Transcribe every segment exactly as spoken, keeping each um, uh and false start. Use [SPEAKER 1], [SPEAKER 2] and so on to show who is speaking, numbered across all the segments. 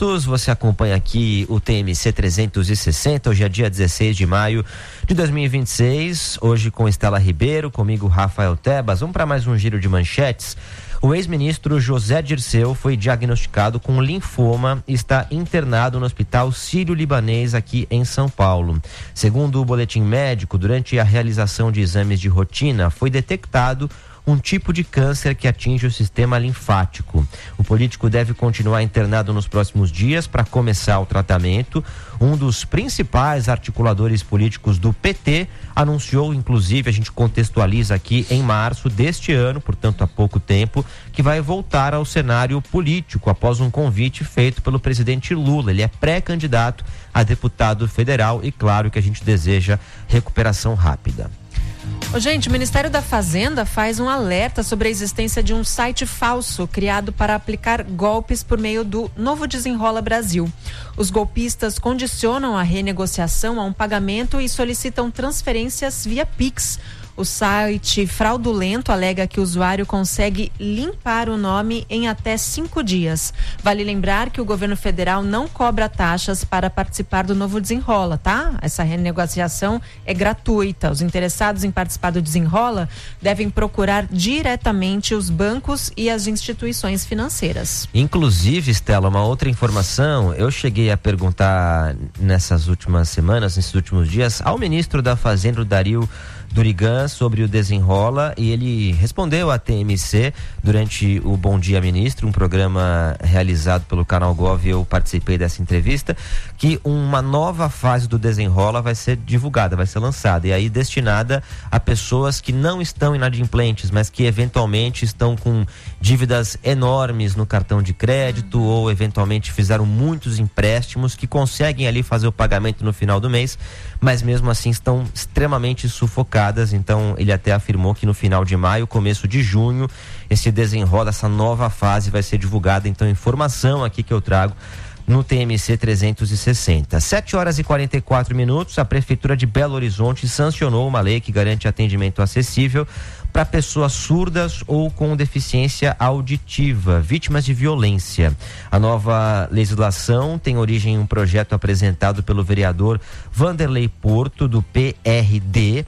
[SPEAKER 1] minutos. Você acompanha aqui o T M C trezentos e sessenta. Hoje é dia dezesseis de maio de dois mil e vinte e seis. Hoje com Estela Ribeiro, comigo Rafael Tebas. Vamos para mais um giro de manchetes. O ex-ministro José Dirceu foi diagnosticado com linfoma e está internado no Hospital Sírio-Libanês aqui em São Paulo. Segundo o boletim médico, durante a realização de exames de rotina, foi detectado um tipo de câncer que atinge o sistema linfático. O político deve continuar internado nos próximos dias para começar o tratamento. Um dos principais articuladores políticos do P T anunciou, inclusive, a gente contextualiza aqui, em março deste ano, portanto há pouco tempo, que vai voltar ao cenário político após um convite feito pelo presidente Lula. Ele é pré-candidato a deputado federal e claro que a gente deseja recuperação rápida.
[SPEAKER 2] Ô, gente, o Ministério da Fazenda faz um alerta sobre a existência de um site falso criado para aplicar golpes por meio do Novo Desenrola Brasil. Os golpistas condicionam a renegociação a um pagamento e solicitam transferências via Pix. O site fraudulento alega que o usuário consegue limpar o nome em até cinco dias. Vale lembrar que o governo federal não cobra taxas para participar do Novo Desenrola, tá? Essa renegociação é gratuita. Os interessados em participar do Desenrola devem procurar diretamente os bancos e as instituições financeiras.
[SPEAKER 1] Inclusive, Estela, uma outra informação, eu cheguei a perguntar nessas últimas semanas, nesses últimos dias, ao ministro da Fazenda, o Dario Durigan, sobre o Desenrola, e ele respondeu à T M C durante o Bom Dia Ministro, um programa realizado pelo Canal Gov, eu participei dessa entrevista, que uma nova fase do Desenrola vai ser divulgada, vai ser lançada, e aí destinada a pessoas que não estão inadimplentes, mas que eventualmente estão com dívidas enormes no cartão de crédito ou eventualmente fizeram muitos empréstimos, que conseguem ali fazer o pagamento no final do mês, mas mesmo assim estão extremamente sufocados. Então ele até afirmou que no final de maio, começo de junho, esse Desenrola, essa nova fase vai ser divulgada. Então, informação aqui que eu trago no T M C trezentos e sessenta. sete horas e quarenta e quatro minutos, a Prefeitura de Belo Horizonte sancionou uma lei que garante atendimento acessível para pessoas surdas ou com deficiência auditiva, vítimas de violência. A nova legislação tem origem em um projeto apresentado pelo vereador Vanderlei Porto, do P R D.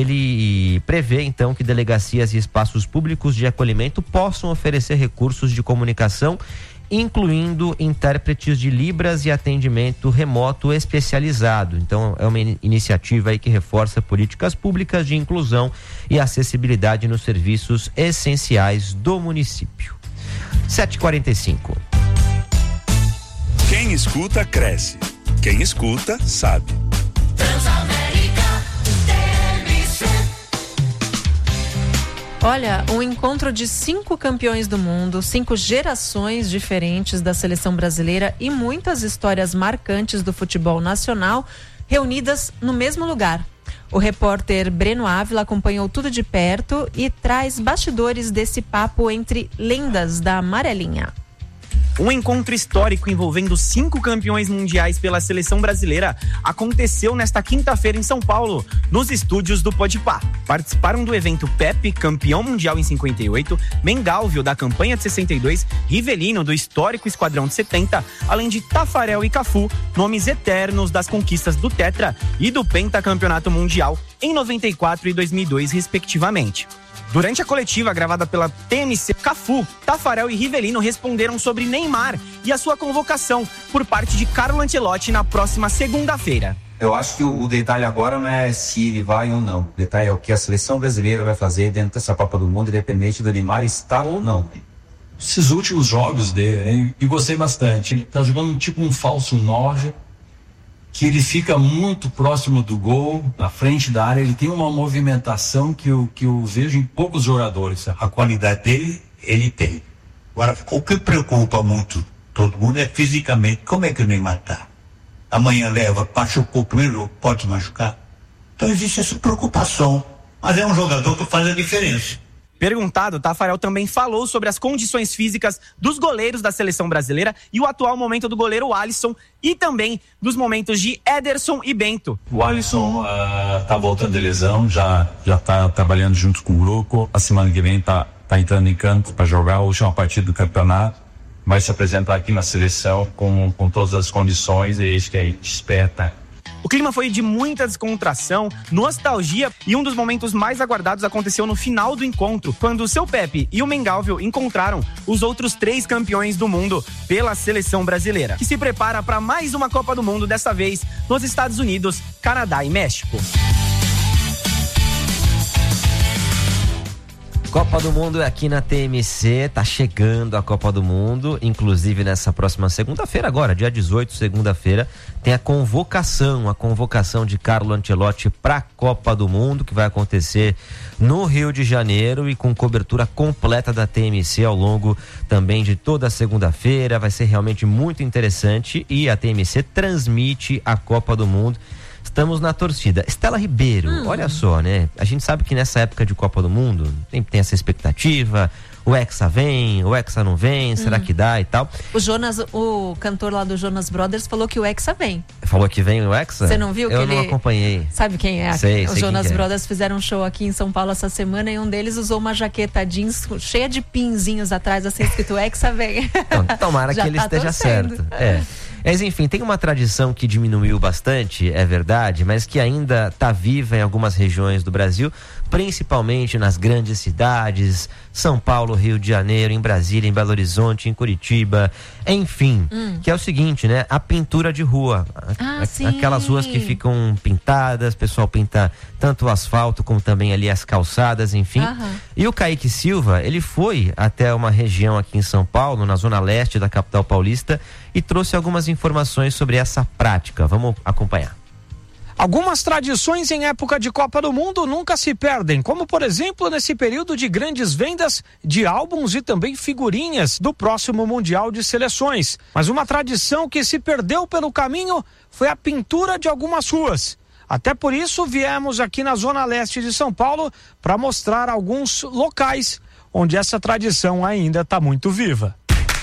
[SPEAKER 1] Ele prevê, então, que delegacias e espaços públicos de acolhimento possam oferecer recursos de comunicação, incluindo intérpretes de Libras e atendimento remoto especializado. Então, é uma in- iniciativa aí que reforça políticas públicas de inclusão e acessibilidade nos serviços essenciais do município. sete e quarenta e cinco.
[SPEAKER 3] Quem escuta, cresce. Quem escuta, sabe.
[SPEAKER 2] Olha, um encontro de cinco campeões do mundo, cinco gerações diferentes da seleção brasileira e muitas histórias marcantes do futebol nacional reunidas no mesmo lugar. O repórter Breno Ávila acompanhou tudo de perto e traz bastidores desse papo entre lendas da amarelinha.
[SPEAKER 4] Um encontro histórico envolvendo cinco campeões mundiais pela seleção brasileira aconteceu nesta quinta-feira em São Paulo, nos estúdios do Podpah. Participaram do evento Pepe, campeão mundial em cinquenta e oito, Mengalvio, da campanha de sessenta e dois, Rivelino, do histórico esquadrão de setenta, além de Tafarel e Cafu, nomes eternos das conquistas do Tetra e do Pentacampeonato Mundial em noventa e quatro e dois mil e dois, respectivamente. Durante a coletiva gravada pela T M C, Cafu, Tafarel e Rivelino responderam sobre Neymar e a sua convocação por parte de Carlo Ancelotti na próxima segunda-feira.
[SPEAKER 5] Eu acho que o detalhe agora não é se ele vai ou não. O detalhe é o que a seleção brasileira vai fazer dentro dessa Copa do Mundo, independente do Neymar estar ou não.
[SPEAKER 6] Esses últimos jogos dele, hein, e gostei bastante. Ele tá jogando tipo um falso nove, que ele fica muito próximo do gol, na frente da área. Ele tem uma movimentação que eu, que eu vejo em poucos jogadores.
[SPEAKER 7] A qualidade dele, ele tem. Agora, o que preocupa muito todo mundo é fisicamente. Como é que o Neymar tá? Amanhã leva, machucou primeiro, pode machucar. Então existe essa preocupação. Mas é um jogador que faz a diferença.
[SPEAKER 4] Perguntado, Tafarel também falou sobre as condições físicas dos goleiros da seleção brasileira e o atual momento do goleiro Alisson e também dos momentos de Ederson e Bento.
[SPEAKER 6] O Alisson uh, tá voltando de lesão, já, já tá trabalhando junto com o grupo. A semana que vem tá, tá entrando em campo para jogar a última partida do campeonato. vai se apresentar aqui na seleção com, com todas as condições, e isso que a gente espera.
[SPEAKER 4] O clima foi de muita descontração, nostalgia, e um dos momentos mais aguardados aconteceu no final do encontro, quando o seu Pepe e o Mengalvio encontraram os outros três campeões do mundo pela seleção brasileira, que se prepara para mais uma Copa do Mundo, dessa vez nos Estados Unidos, Canadá e México.
[SPEAKER 1] Copa do Mundo é aqui na T M C, tá chegando a Copa do Mundo, inclusive nessa próxima segunda-feira agora, dia dezoito, segunda-feira, tem a convocação, a convocação de Carlo Ancelotti para a Copa do Mundo, que vai acontecer no Rio de Janeiro e com cobertura completa da T M C ao longo também de toda a segunda-feira. Vai ser realmente muito interessante e a T M C transmite a Copa do Mundo. Estamos na torcida. Estela Ribeiro, hum. olha só, né? A gente sabe que nessa época de Copa do Mundo tem, tem essa expectativa, o Hexa vem, o Hexa não vem, hum. será que dá e tal?
[SPEAKER 2] O Jonas, o cantor lá do Jonas Brothers falou que o Hexa vem.
[SPEAKER 1] Falou que vem o Hexa?
[SPEAKER 2] Você não viu?
[SPEAKER 1] Eu
[SPEAKER 2] que
[SPEAKER 1] não
[SPEAKER 2] ele...
[SPEAKER 1] acompanhei.
[SPEAKER 2] Sabe quem é?
[SPEAKER 1] Sei,
[SPEAKER 2] Os
[SPEAKER 1] sei
[SPEAKER 2] Jonas
[SPEAKER 1] quem
[SPEAKER 2] Brothers
[SPEAKER 1] é.
[SPEAKER 2] fizeram um show aqui em São Paulo essa semana e um deles usou uma jaqueta jeans cheia de pinzinhos atrás, assim escrito Hexa vem.
[SPEAKER 1] Então, tomara que ele
[SPEAKER 2] tá
[SPEAKER 1] esteja
[SPEAKER 2] torcendo.
[SPEAKER 1] certo. É. Mas enfim, tem uma tradição que diminuiu bastante, é verdade, mas que ainda está viva em algumas regiões do Brasil, principalmente nas grandes cidades, São Paulo, Rio de Janeiro, em Brasília, em Belo Horizonte, em Curitiba, enfim, hum. que é o seguinte, né? A pintura de rua,
[SPEAKER 2] ah,
[SPEAKER 1] a,
[SPEAKER 2] sim.
[SPEAKER 1] aquelas ruas que ficam pintadas, o pessoal pinta tanto o asfalto como também ali as calçadas, enfim. Aham. E o Kaique Silva, ele foi até uma região aqui em São Paulo, na zona leste da capital paulista, e trouxe algumas informações sobre essa prática. Vamos acompanhar.
[SPEAKER 8] Algumas tradições em época de Copa do Mundo nunca se perdem, como por exemplo nesse período de grandes vendas de álbuns e também figurinhas do próximo Mundial de Seleções. Mas uma tradição que se perdeu pelo caminho foi a pintura de algumas ruas. Até por isso viemos aqui na zona leste de São Paulo para mostrar alguns locais onde essa tradição ainda está muito viva.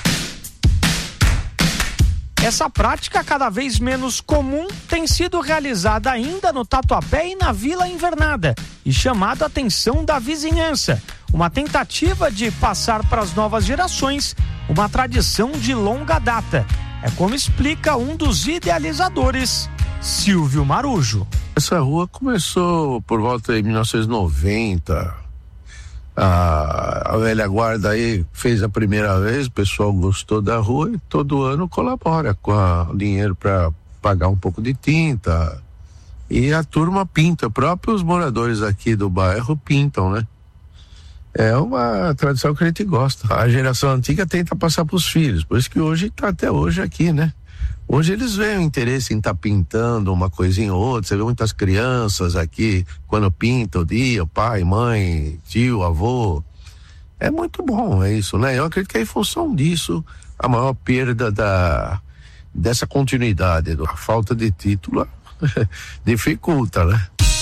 [SPEAKER 8] Essa prática, cada vez menos comum, tem sido realizada ainda no Tatuapé e na Vila Invernada e chamado a atenção da vizinhança. Uma tentativa de passar para as novas gerações uma tradição de longa data. É como explica um dos idealizadores, Silvio Marujo.
[SPEAKER 9] Essa rua começou por volta de mil novecentos e noventa. A, a velha guarda aí fez a primeira vez, o pessoal gostou da rua e todo ano colabora com o dinheiro para pagar um pouco de tinta. E a turma pinta, próprios moradores aqui do bairro pintam, né? É uma tradição que a gente gosta. A geração antiga tenta passar para os filhos, por isso que hoje está até hoje aqui, né? Hoje eles veem o interesse em estar tá pintando uma coisinha ou outra. Você vê muitas crianças aqui, quando pintam o dia, pai, mãe, tio, avô. É muito bom, é isso, né? Eu acredito que é em função disso a maior perda da, dessa continuidade. A falta de título dificulta, né?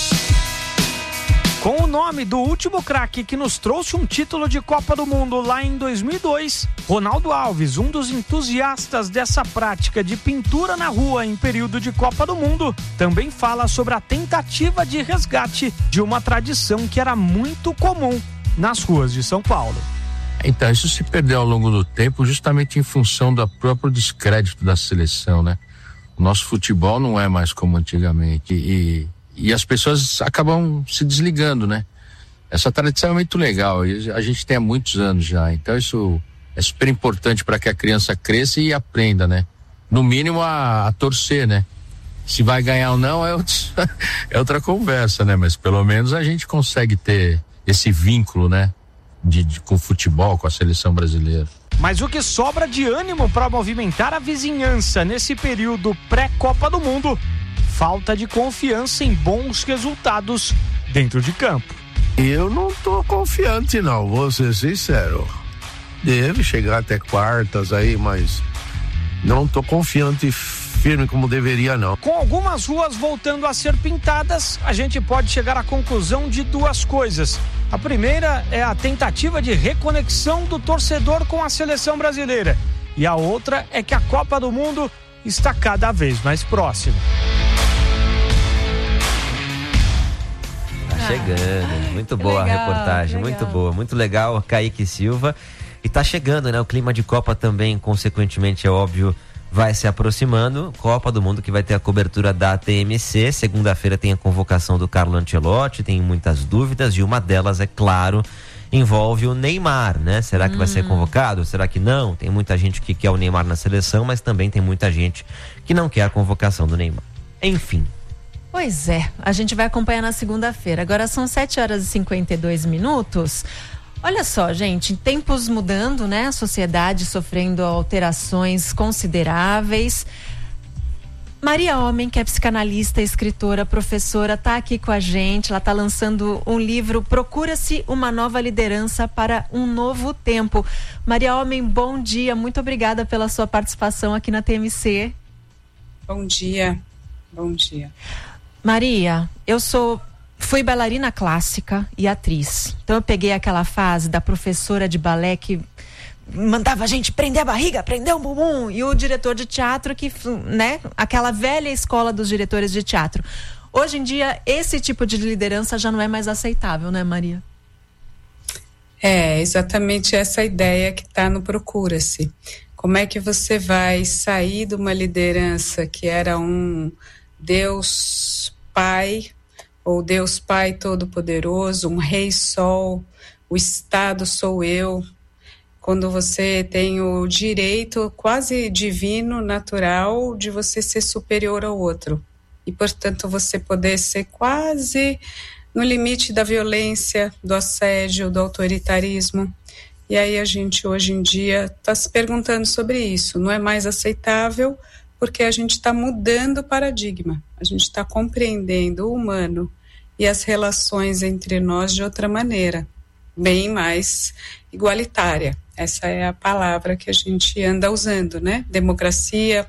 [SPEAKER 8] Com o nome do último craque que nos trouxe um título de Copa do Mundo lá em dois mil e dois, Ronaldo Alves, um dos entusiastas dessa prática de pintura na rua em período de Copa do Mundo, também fala sobre a tentativa de resgate de uma tradição que era muito comum nas ruas de São Paulo.
[SPEAKER 10] Então, isso se perdeu ao longo do tempo justamente em função do próprio descrédito da seleção, né? O nosso futebol não é mais como antigamente e... E as pessoas acabam se desligando, né? Essa tradição é muito legal e a gente tem há muitos anos já. Então isso é super importante para que a criança cresça e aprenda, né? No mínimo a, a torcer, né? Se vai ganhar ou não é, outro, é outra conversa, né? Mas pelo menos a gente consegue ter esse vínculo, né? De, de, com o futebol, com a seleção brasileira.
[SPEAKER 8] Mas o que sobra de ânimo para movimentar a vizinhança nesse período pré-Copa do Mundo? Falta de confiança em bons resultados dentro de campo.
[SPEAKER 9] Eu não tô confiante não, vou ser sincero. Deve chegar até quartas aí, mas não tô confiante firme como deveria não.
[SPEAKER 8] Com algumas ruas voltando a ser pintadas, a gente pode chegar à conclusão de duas coisas. A primeira é a tentativa de reconexão do torcedor com a seleção brasileira. E a outra é que a Copa do Mundo está cada vez mais próxima.
[SPEAKER 1] Chegando, muito boa
[SPEAKER 2] legal,
[SPEAKER 1] a reportagem,
[SPEAKER 2] legal.
[SPEAKER 1] Muito boa, muito legal, Kaique Silva. E tá chegando, né? O clima de Copa também, consequentemente, é óbvio, vai se aproximando. Copa do Mundo que vai ter a cobertura da T M C. Segunda-feira tem a convocação do Carlo Ancelotti, tem muitas dúvidas e uma delas, é claro, envolve o Neymar, né? Será que hum. vai ser convocado? Será que não? Tem muita gente que quer o Neymar na seleção, mas também tem muita gente que não quer a convocação do Neymar. Enfim.
[SPEAKER 2] Pois é, a gente vai acompanhar na segunda-feira. Agora são sete horas e cinquenta e dois minutos. Olha só, gente, tempos mudando, né? A sociedade sofrendo alterações consideráveis. Maria Homem, que é psicanalista, escritora, professora, está aqui com a gente. Ela está lançando um livro, Procura-se uma Nova Liderança para um Novo Tempo. Maria Homem, bom dia. Muito obrigada pela sua participação aqui na T M C.
[SPEAKER 11] Bom dia. Bom dia.
[SPEAKER 2] Maria, eu sou... Fui bailarina clássica e atriz. Então eu peguei aquela fase da professora de balé que mandava a gente prender a barriga, prender o bumbum, e o diretor de teatro que, né, aquela velha escola dos diretores de teatro. Hoje em dia, esse tipo de liderança já não é mais aceitável, né, Maria?
[SPEAKER 11] É, exatamente essa ideia que está no Procura-se. Como é que você vai sair de uma liderança que era um Deus Pai, ou Deus Pai Todo-Poderoso, um Rei Sol, o Estado sou eu, quando você tem o direito quase divino, natural, de você ser superior ao outro. E, portanto, você poder ser quase no limite da violência, do assédio, do autoritarismo. E aí a gente, hoje em dia, está se perguntando sobre isso. Não é mais aceitável porque a gente está mudando o paradigma. A gente está compreendendo o humano e as relações entre nós de outra maneira, bem mais igualitária. Essa é a palavra que a gente anda usando, né? Democracia,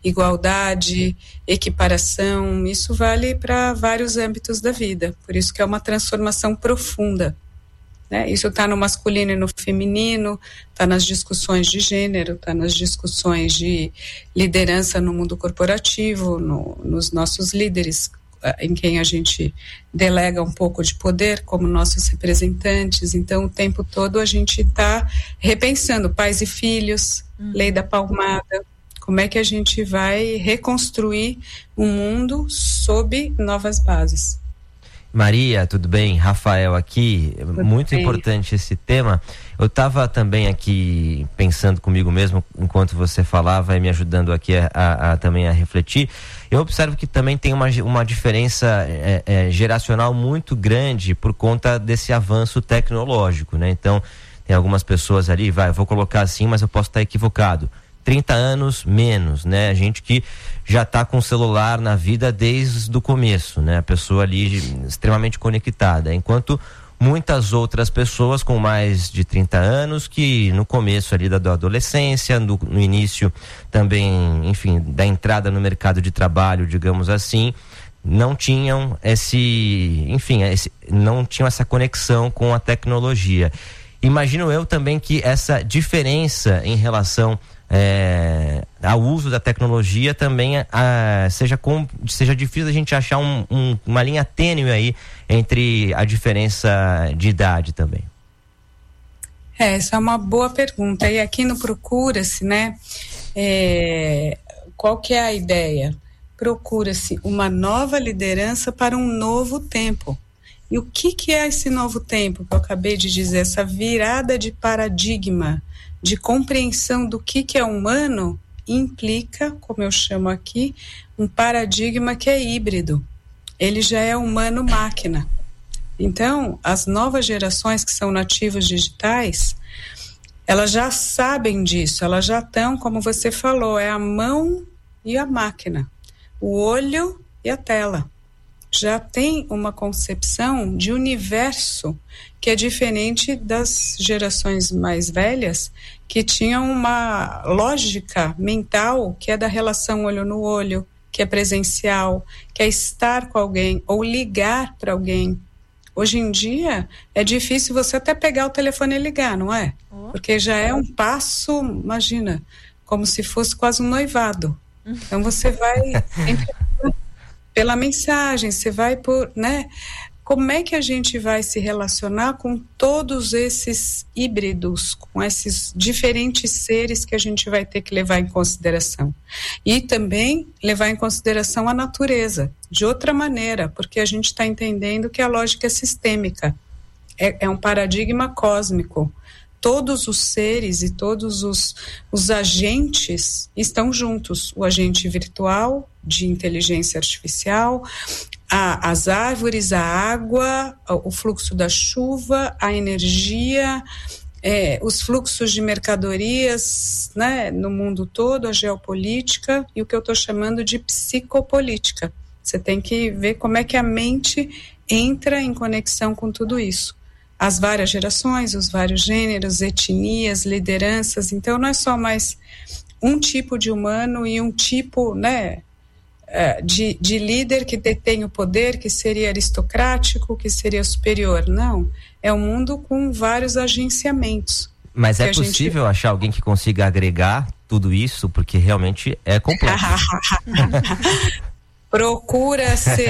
[SPEAKER 11] igualdade, equiparação, isso vale para vários âmbitos da vida. Por isso que é uma transformação profunda, né? Isso está no masculino e no feminino, está nas discussões de gênero, está nas discussões de liderança no mundo corporativo, no, nos nossos líderes, em quem a gente delega um pouco de poder como nossos representantes. Então o tempo todo a gente está repensando pais e filhos, hum. lei da palmada, como é que a gente vai reconstruir um mundo sob novas bases.
[SPEAKER 1] Maria, tudo bem? Rafael aqui, tudo muito bem. Importante esse tema. Eu estava também aqui pensando comigo mesmo enquanto você falava e me ajudando aqui a, a, a também a refletir. Eu observo que também tem uma, uma diferença é, é, geracional muito grande por conta desse avanço tecnológico, né? Então, tem algumas pessoas ali, vai, eu vou colocar assim, mas eu posso estar equivocado. trinta anos menos, né? Gente que já está com o celular na vida desde o começo, né? A pessoa ali extremamente conectada, enquanto muitas outras pessoas com mais de trinta anos que no começo ali da, da adolescência, no, no início também, enfim, da entrada no mercado de trabalho, digamos assim, não tinham esse, enfim, esse, não tinham essa conexão com a tecnologia. Imagino eu também que essa diferença em relação É, ao uso da tecnologia também a, seja, com, seja difícil a gente achar um, um, uma linha tênue aí entre a diferença de idade também.
[SPEAKER 11] É, essa é uma boa pergunta. E aqui no Procura-se, né, é, qual que é a ideia? Procura-se uma nova liderança para um novo tempo. E o que, que é esse novo tempo que eu acabei de dizer? Essa virada de paradigma, de compreensão do que, que é humano, implica, como eu chamo aqui, um paradigma que é híbrido. Ele já é humano-máquina. Então, as novas gerações que são nativos digitais, elas já sabem disso, elas já estão, como você falou, é a mão e a máquina, o olho e a tela. Já tem uma concepção de universo que é diferente das gerações mais velhas, que tinham uma lógica mental que é da relação olho no olho, que é presencial, que é estar com alguém ou ligar para alguém. Hoje em dia é difícil você até pegar o telefone e ligar, não é? Porque já é um passo, imagina, como se fosse quase um noivado. Então você vai sempre pela mensagem, você vai por, né? como é que a gente vai se relacionar com todos esses híbridos, com esses diferentes seres que a gente vai ter que levar em consideração. E também levar em consideração a natureza, de outra maneira, porque a gente está entendendo que a lógica é sistêmica, é, é um paradigma cósmico. Todos os seres e todos os, os agentes estão juntos. O agente virtual, de inteligência artificial, a, as árvores, a água, o fluxo da chuva, a energia, é, os fluxos de mercadorias, né, no mundo todo, a geopolítica e o que eu estou chamando de psicopolítica. Você tem que ver como é que a mente entra em conexão com tudo isso. As várias gerações, os vários gêneros, etnias, lideranças. Então, não é só mais um tipo de humano e um tipo, né, de, de líder que detém o poder, que seria aristocrático, que seria superior. Não, é um mundo com vários agenciamentos.
[SPEAKER 1] Mas é possível gente... achar alguém que consiga agregar tudo isso? Porque realmente é complexo.
[SPEAKER 11] Procura-se.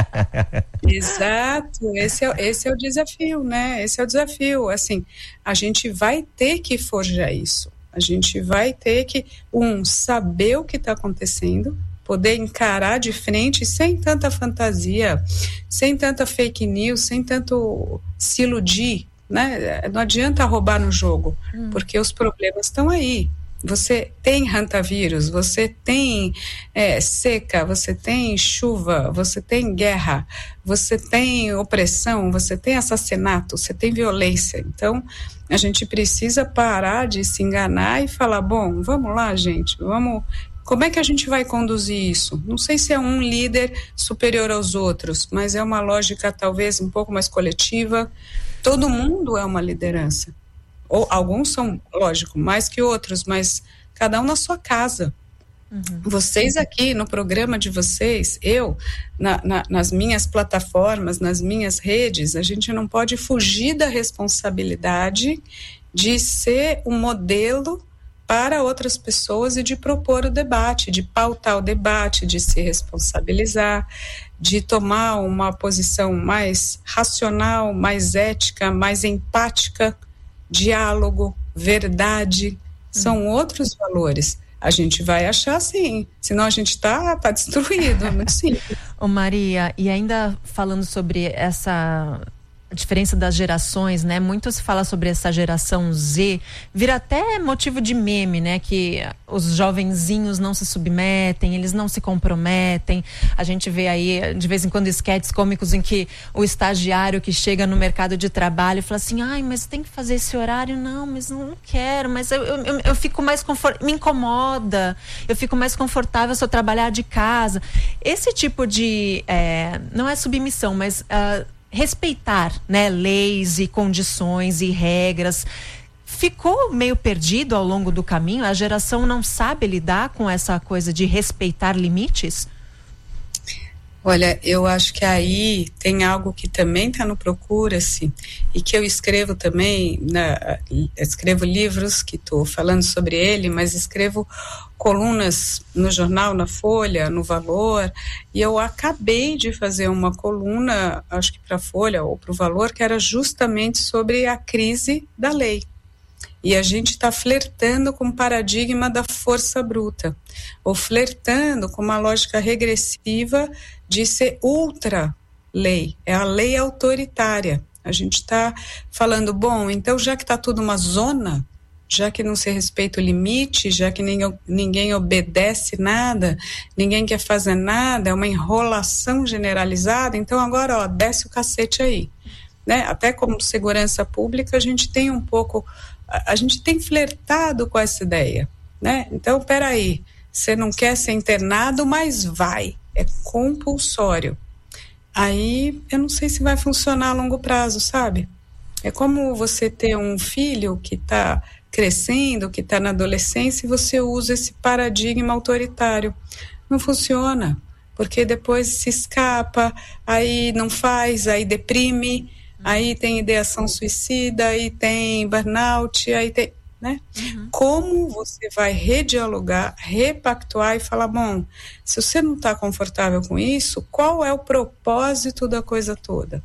[SPEAKER 11] Exato, esse é, esse é o desafio, né? Esse é o desafio. Assim, a gente vai ter que forjar isso. A gente vai ter que, um, saber o que está acontecendo, poder encarar de frente sem tanta fantasia, sem tanta fake news, sem tanto se iludir, né? Não adianta roubar no jogo, hum. porque os problemas estão aí. Você tem hantavírus, você tem é, seca, você tem chuva, você tem guerra, você tem opressão, você tem assassinato, você tem violência. Então, a gente precisa parar de se enganar e falar, bom, vamos lá, gente, vamos... Como é que a gente vai conduzir isso? Não sei se é um líder superior aos outros, mas é uma lógica talvez um pouco mais coletiva. Todo mundo é uma liderança. Ou alguns são, lógico, mais que outros, mas cada um na sua casa. Uhum. Vocês aqui no programa de vocês, eu, na, na, nas minhas plataformas, nas minhas redes, a gente não pode fugir da responsabilidade de ser um modelo para outras pessoas e de propor o debate, de pautar o debate, de se responsabilizar, de tomar uma posição mais racional, mais ética, mais empática. Diálogo, verdade, são hum. outros valores. A gente vai achar sim, senão a gente está tá destruído, é muito simples.
[SPEAKER 2] Ô Maria, e ainda falando sobre essa diferença das gerações, né? Muito se fala sobre essa geração Z, vira até motivo de meme, né? Que os jovenzinhos não se submetem, eles não se comprometem. A gente vê aí, de vez em quando, esquetes cômicos em que o estagiário que chega no mercado de trabalho fala assim, ai, mas tem que fazer esse horário? Não, mas não quero, mas eu, eu, eu fico mais confortável, me incomoda, eu fico mais confortável se eu trabalhar de casa. Esse tipo de, é, não é submissão, mas... Uh, respeitar, né, leis e condições e regras, ficou meio perdido ao longo do caminho? A geração não sabe lidar com essa coisa de respeitar limites?
[SPEAKER 11] Olha, eu acho que aí tem algo que também está no Procura-se e que eu escrevo também, na, escrevo livros que estou falando sobre ele, mas escrevo colunas no jornal, na Folha, no Valor, e eu acabei de fazer uma coluna, acho que para a Folha ou para o Valor, que era justamente sobre a crise da lei. E a gente está flertando com o paradigma da força bruta, ou flertando com uma lógica regressiva de ser ultra-lei, é a lei autoritária. A gente está falando, bom, então já que está tudo uma zona, já que não se respeita o limite, já que ninguém, ninguém obedece nada, ninguém quer fazer nada, é uma enrolação generalizada, então agora, ó, desce o cacete aí. Né? Até como segurança pública, a gente tem um pouco... A gente tem flertado com essa ideia, né? Então, peraí, você não quer ser internado, mas vai, é compulsório. Aí, eu não sei se vai funcionar a longo prazo, sabe? É como você ter um filho que está crescendo, que está na adolescência, e você usa esse paradigma autoritário. Não funciona, porque depois se escapa, aí não faz, aí deprime, aí tem ideação suicida, aí tem burnout, aí tem, né? Uhum. Como você vai redialogar, repactuar e falar, bom, se você não está confortável com isso, qual é o propósito da coisa toda?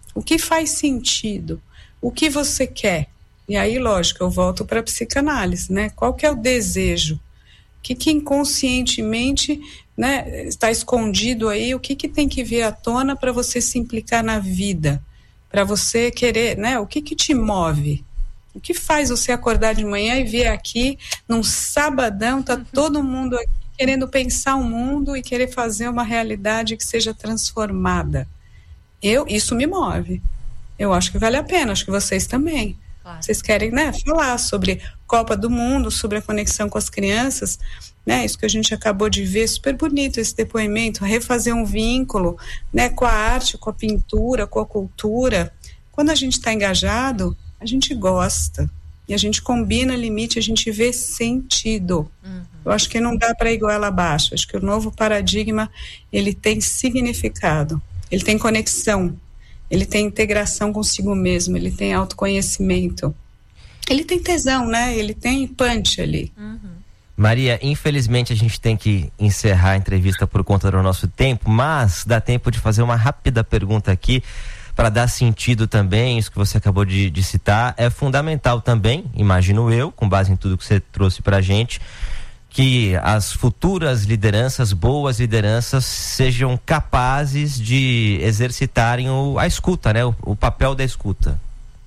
[SPEAKER 11] O que faz sentido? O que você quer? E aí, lógico, eu volto para a psicanálise, né? Qual que é o desejo? O que, que inconscientemente, né, está escondido aí? O que, que tem que vir à tona para você se implicar na vida? Para você querer, né? O que, que te move? O que faz você acordar de manhã e vir aqui num sabadão, tá todo mundo aqui querendo pensar o mundo e querer fazer uma realidade que seja transformada? Eu, isso me move. Eu acho que vale a pena, acho que vocês também. Claro. Vocês querem, né, falar sobre Copa do Mundo, sobre a conexão com as crianças, né, isso que a gente acabou de ver, super bonito esse depoimento, refazer um vínculo, né, com a arte, com a pintura, com a cultura. Quando a gente está engajado, a gente gosta, e a gente combina limite, a gente vê sentido. Uhum. Eu acho que não dá para ir goela abaixo, acho que o novo paradigma, ele tem significado, ele tem conexão, ele tem integração consigo mesmo, ele tem autoconhecimento, ele tem tesão, né? Ele tem punch ali.
[SPEAKER 1] Uhum. Maria, infelizmente a gente tem que encerrar a entrevista por conta do nosso tempo, mas dá tempo de fazer uma rápida pergunta aqui para dar sentido também, isso que você acabou de, de citar. É fundamental também, imagino eu, com base em tudo que você trouxe para a gente, que as futuras lideranças, boas lideranças, sejam capazes de exercitarem o, a escuta, né? O, o papel da escuta.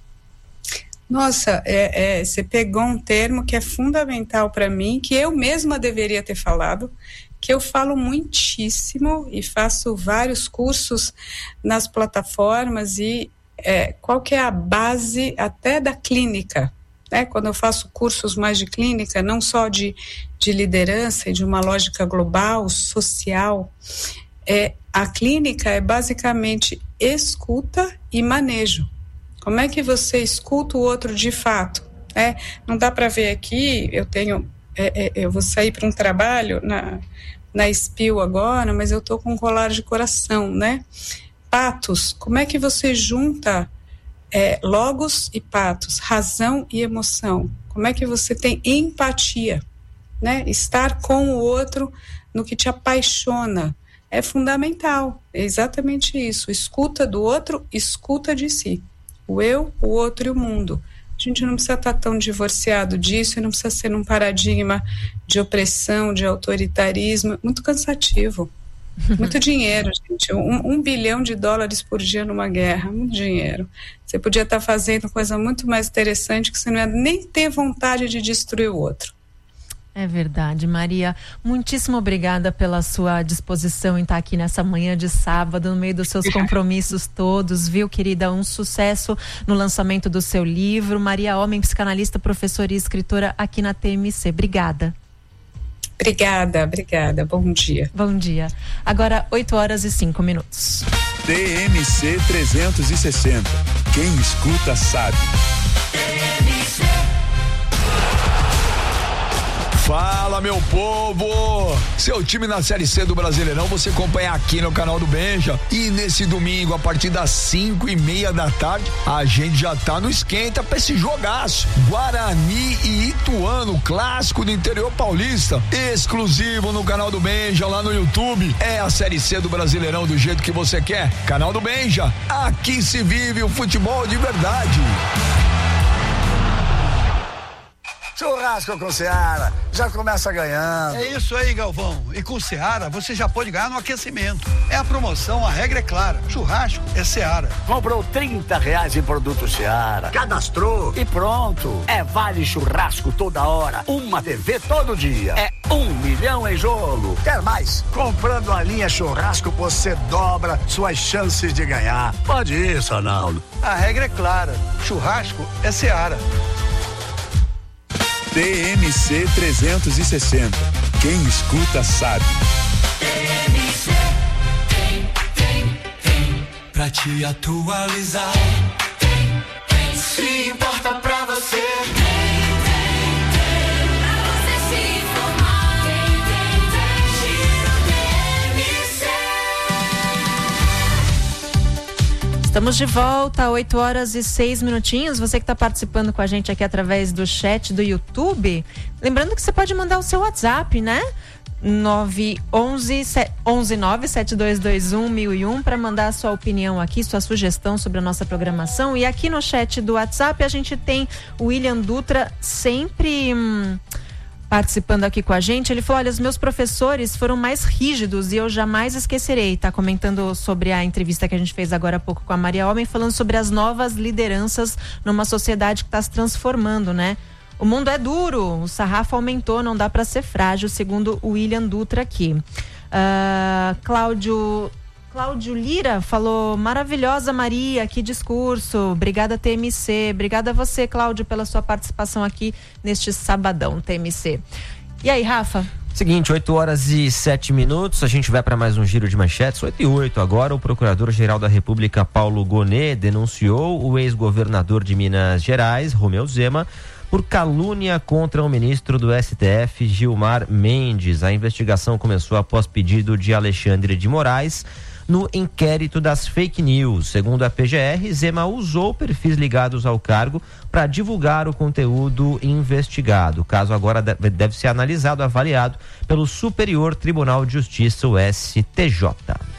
[SPEAKER 11] Nossa, é, é, você pegou um termo que é fundamental para mim, que eu mesma deveria ter falado, que eu falo muitíssimo e faço vários cursos nas plataformas e é, qual que é a base até da clínica, né? Quando eu faço cursos mais de clínica, não só de, de liderança e de uma lógica global, social, é, a clínica é basicamente escuta e manejo. Como é que você escuta o outro de fato? É, não dá para ver aqui, eu tenho, é, é, eu vou sair para um trabalho na, na S P I L agora, mas eu estou com um colar de coração, né? Patos, como é que você junta é, logos e patos, razão e emoção? Como é que você tem empatia, né? Estar com o outro no que te apaixona é fundamental, é exatamente isso, escuta do outro, escuta de si. O eu, o outro e o mundo. A gente não precisa estar tão divorciado disso, e não precisa ser num paradigma de opressão, de autoritarismo, muito cansativo. Muito dinheiro, gente. Um, um bilhão de dólares por dia numa guerra, muito dinheiro. Você podia estar fazendo coisa muito mais interessante que você não ia nem ter vontade de destruir o outro.
[SPEAKER 2] É verdade, Maria. Muitíssimo obrigada pela sua disposição em estar aqui nessa manhã de sábado, no meio dos seus compromissos todos, viu, querida? Um sucesso no lançamento do seu livro. Maria Homem, psicanalista, professora e escritora aqui na T M C. Obrigada.
[SPEAKER 11] Obrigada, obrigada. Bom dia.
[SPEAKER 2] Bom dia. Agora, oito horas e cinco minutos.
[SPEAKER 3] T M C trezentos e sessenta. Quem escuta sabe.
[SPEAKER 12] Fala, meu povo! Seu time na Série C do Brasileirão você acompanha aqui no canal do Benja. E nesse domingo, a partir das cinco e meia da tarde, a gente já tá no esquenta pra esse jogaço. Guarani e Ituano, clássico do interior paulista, exclusivo no canal do Benja, lá no YouTube. É a Série C do Brasileirão do jeito que você quer. Canal do Benja, aqui se vive o futebol de verdade.
[SPEAKER 13] Churrasco com Seara, já começa ganhando.
[SPEAKER 14] É isso aí, Galvão. E com Seara, você já pode ganhar no aquecimento. É a promoção, a regra é clara. Churrasco é Seara.
[SPEAKER 13] Comprou trinta reais em produto Seara, cadastrou e pronto. É vale churrasco toda hora, uma T V todo dia. É um milhão em jogo. Quer mais? Comprando a linha churrasco, você dobra suas chances de ganhar. Pode ir, Sonaldo.
[SPEAKER 14] A regra é clara. Churrasco é Seara.
[SPEAKER 3] T M C trezentos e sessenta. Quem escuta sabe.
[SPEAKER 15] T M C tem, tem, tem pra te atualizar. Tem, tem, se importa pra você. Tem, tem, tem pra você se informar. Tem, tem, tem, Giro T M C.
[SPEAKER 2] Estamos de volta, oito horas e seis minutinhos. Você que está participando com a gente aqui através do chat do YouTube, lembrando que você pode mandar o seu WhatsApp, né? nove onze nove sete dois dois um mil e um para mandar a sua opinião aqui, sua sugestão sobre a nossa programação. E aqui no chat do WhatsApp a gente tem o William Dutra sempre hum, participando aqui com a gente. Ele falou: olha, os meus professores foram mais rígidos e eu jamais esquecerei. Tá comentando sobre a entrevista que a gente fez agora há pouco com a Maria Homem, falando sobre as novas lideranças numa sociedade que está se transformando, né? O mundo é duro, o sarrafo aumentou, não dá para ser frágil, segundo o William Dutra aqui. Uh, Cláudio, Cláudio Lira falou: maravilhosa Maria, que discurso, obrigada T M C, obrigada a você, Cláudio, pela sua participação aqui neste sabadão T M C. E aí, Rafa?
[SPEAKER 1] Seguinte, oito horas e sete minutos, a gente vai para mais um giro de manchetes. Oito e oito agora. O Procurador-Geral da República, Paulo Gonet, denunciou o ex-governador de Minas Gerais, Romeu Zema, por calúnia contra o ministro do S T F, Gilmar Mendes. A investigação começou após pedido de Alexandre de Moraes no inquérito das fake news. Segundo a P G R, Zema usou perfis ligados ao cargo para divulgar o conteúdo investigado. O caso agora deve ser analisado, avaliado pelo Superior Tribunal de Justiça, o S T J.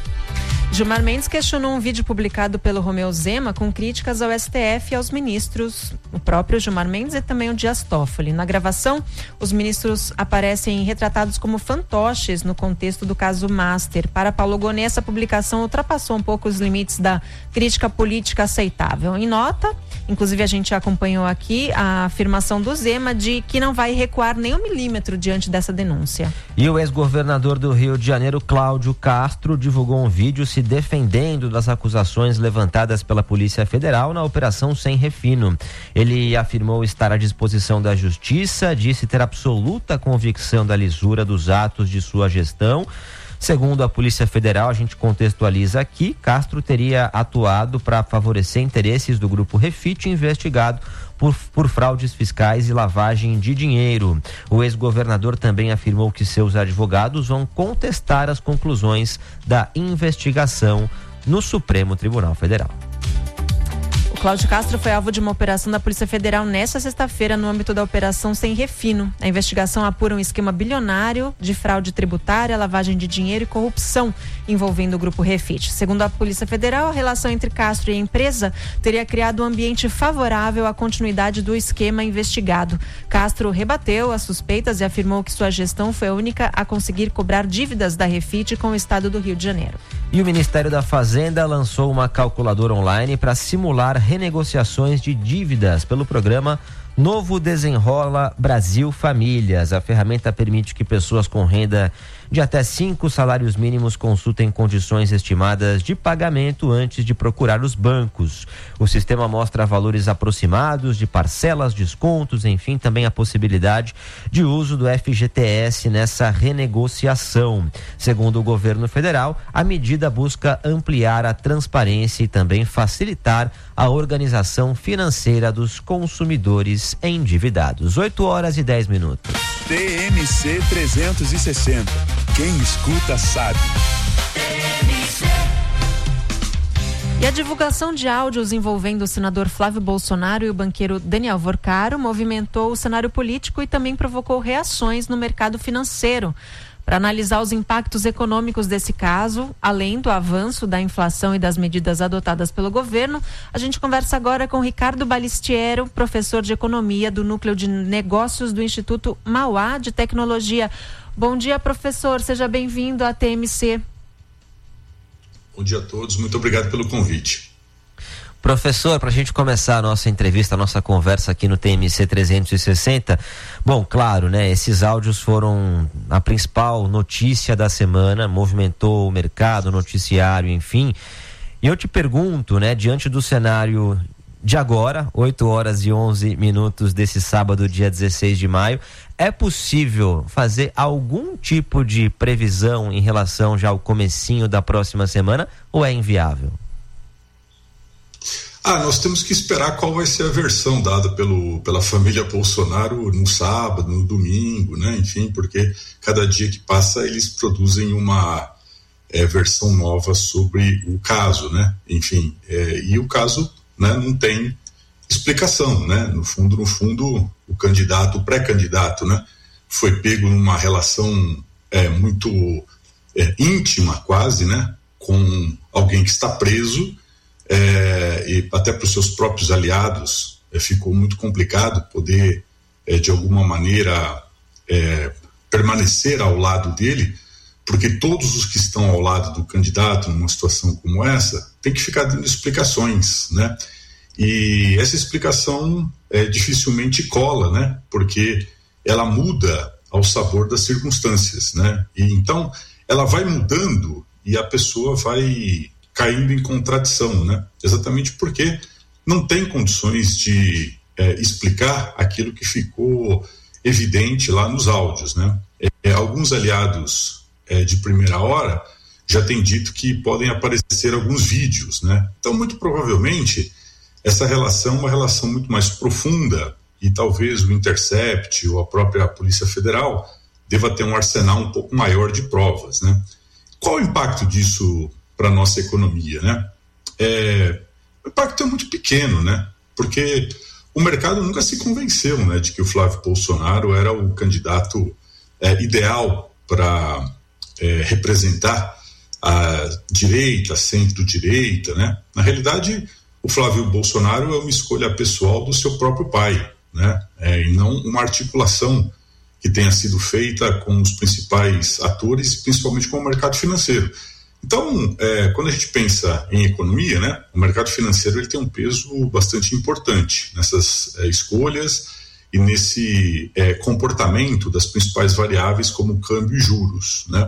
[SPEAKER 2] Gilmar Mendes questionou um vídeo publicado pelo Romeu Zema com críticas ao S T F e aos ministros, o próprio Gilmar Mendes e também o Dias Toffoli. Na gravação, os ministros aparecem retratados como fantoches no contexto do caso Master. Para Paulo Gonet, essa publicação ultrapassou um pouco os limites da crítica política aceitável. Em nota, inclusive a gente acompanhou aqui a afirmação do Zema de que não vai recuar nem um milímetro diante dessa denúncia.
[SPEAKER 1] E o ex-governador do Rio de Janeiro, Cláudio Castro, divulgou um vídeo se defendendo das acusações levantadas pela Polícia Federal na Operação Sem Refino. Ele afirmou estar à disposição da Justiça, disse ter absoluta convicção da lisura dos atos de sua gestão. Segundo a Polícia Federal, a gente contextualiza aqui, Castro teria atuado para favorecer interesses do Grupo Refit, investigado por, por fraudes fiscais e lavagem de dinheiro. O ex-governador também afirmou que seus advogados vão contestar as conclusões da investigação no Supremo Tribunal Federal.
[SPEAKER 2] Cláudio Castro foi alvo de uma operação da Polícia Federal nesta sexta-feira no âmbito da Operação Sem Refino. A investigação apura um esquema bilionário de fraude tributária, lavagem de dinheiro e corrupção envolvendo o Grupo Refit. Segundo a Polícia Federal, a relação entre Castro e a empresa teria criado um ambiente favorável à continuidade do esquema investigado. Castro rebateu as suspeitas e afirmou que sua gestão foi a única a conseguir cobrar dívidas da Refit com o estado do Rio de Janeiro.
[SPEAKER 1] E o Ministério da Fazenda lançou uma calculadora online para simular renegociações de dívidas pelo programa Novo Desenrola Brasil Famílias. A ferramenta permite que pessoas com renda de até cinco salários mínimos consultem condições estimadas de pagamento antes de procurar os bancos. O sistema mostra valores aproximados de parcelas, descontos, enfim, também a possibilidade de uso do F G T S nessa renegociação. Segundo o governo federal, a medida busca ampliar a transparência e também facilitar a organização financeira dos consumidores endividados. oito horas e dez minutos.
[SPEAKER 3] T M C trezentos e sessenta. Quem escuta sabe.
[SPEAKER 2] E a divulgação de áudios envolvendo o senador Flávio Bolsonaro e o banqueiro Daniel Vorcaro movimentou o cenário político e também provocou reações no mercado financeiro. Para analisar os impactos econômicos desse caso, além do avanço da inflação e das medidas adotadas pelo governo, a gente conversa agora com Ricardo Balistiero, professor de economia do Núcleo de Negócios do Instituto Mauá de Tecnologia. Bom dia, professor. Seja bem-vindo à T M C.
[SPEAKER 16] Bom dia a todos. Muito obrigado pelo convite.
[SPEAKER 1] Professor, para a gente começar a nossa entrevista, a nossa conversa aqui no T M C trezentos e sessenta, bom, claro, né, esses áudios foram a principal notícia da semana, movimentou o mercado, o noticiário, enfim, e eu te pergunto, né, diante do cenário de agora, oito horas e onze minutos desse sábado, dia dezesseis de maio, é possível fazer algum tipo de previsão em relação já ao comecinho da próxima semana ou é inviável?
[SPEAKER 16] Ah, nós temos que esperar qual vai ser a versão dada pelo, pela família Bolsonaro no sábado, no domingo, né? Enfim, porque cada dia que passa eles produzem uma é, versão nova sobre o caso, né? Enfim, é, e o caso, né, não tem explicação, né? No fundo, no fundo, o candidato, o pré-candidato, né, foi pego numa relação é, muito é, íntima quase, né, com alguém que está preso, é, e até para os seus próprios aliados é, ficou muito complicado poder é, de alguma maneira é, permanecer ao lado dele, porque todos os que estão ao lado do candidato numa situação como essa tem que ficar dando explicações, né? E essa explicação é, dificilmente cola, né? Porque ela muda ao sabor das circunstâncias, né? E então ela vai mudando e a pessoa vai caindo em contradição, né? Exatamente porque não tem condições de é, explicar aquilo que ficou evidente lá nos áudios, né? É, alguns aliados é, de primeira hora já têm dito que podem aparecer alguns vídeos, né? Então, muito provavelmente, essa relação é uma relação muito mais profunda e talvez o Intercept ou a própria Polícia Federal deva ter um arsenal um pouco maior de provas, né? Qual o impacto disso para a nossa economia, né? É, o impacto é muito pequeno, né? Porque o mercado nunca se convenceu, né, de que o Flávio Bolsonaro era o candidato é, ideal para é, representar a direita, centro-direita, né? Na realidade, o Flávio Bolsonaro é uma escolha pessoal do seu próprio pai, né? É, e não uma articulação que tenha sido feita com os principais atores, principalmente com o mercado financeiro. Então, é, quando a gente pensa em economia, né, o mercado financeiro ele tem um peso bastante importante nessas é, escolhas e nesse é, comportamento das principais variáveis como câmbio e juros, né?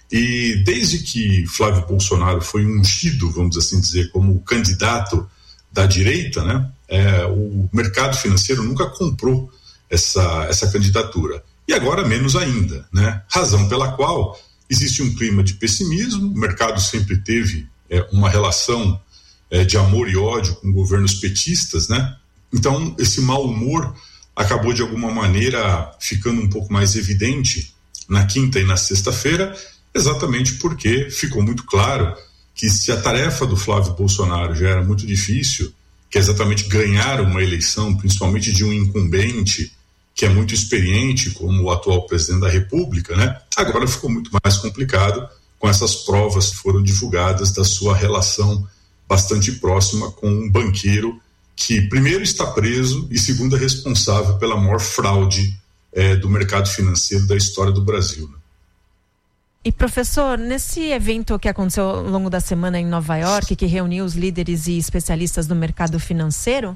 [SPEAKER 16] E desde que Flávio Bolsonaro foi ungido, vamos assim dizer, como candidato da direita, né, é, o mercado financeiro nunca comprou essa, essa candidatura. E agora menos ainda, né? Razão pela qual existe um clima de pessimismo, o mercado sempre teve é, uma relação é, de amor e ódio com governos petistas, né? Então esse mau humor acabou de alguma maneira ficando um pouco mais evidente na quinta e na sexta-feira, exatamente porque ficou muito claro que se a tarefa do Flávio Bolsonaro já era muito difícil, que é exatamente ganhar uma eleição, principalmente de um incumbente que é muito experiente como o atual presidente da República, né? Agora ficou muito mais complicado com essas provas que foram divulgadas da sua relação bastante próxima com um banqueiro que primeiro está preso e segundo é responsável pela maior fraude eh, do mercado financeiro da história do Brasil, né?
[SPEAKER 2] E professor, nesse evento que aconteceu ao longo da semana em Nova York, que reuniu os líderes e especialistas do mercado financeiro,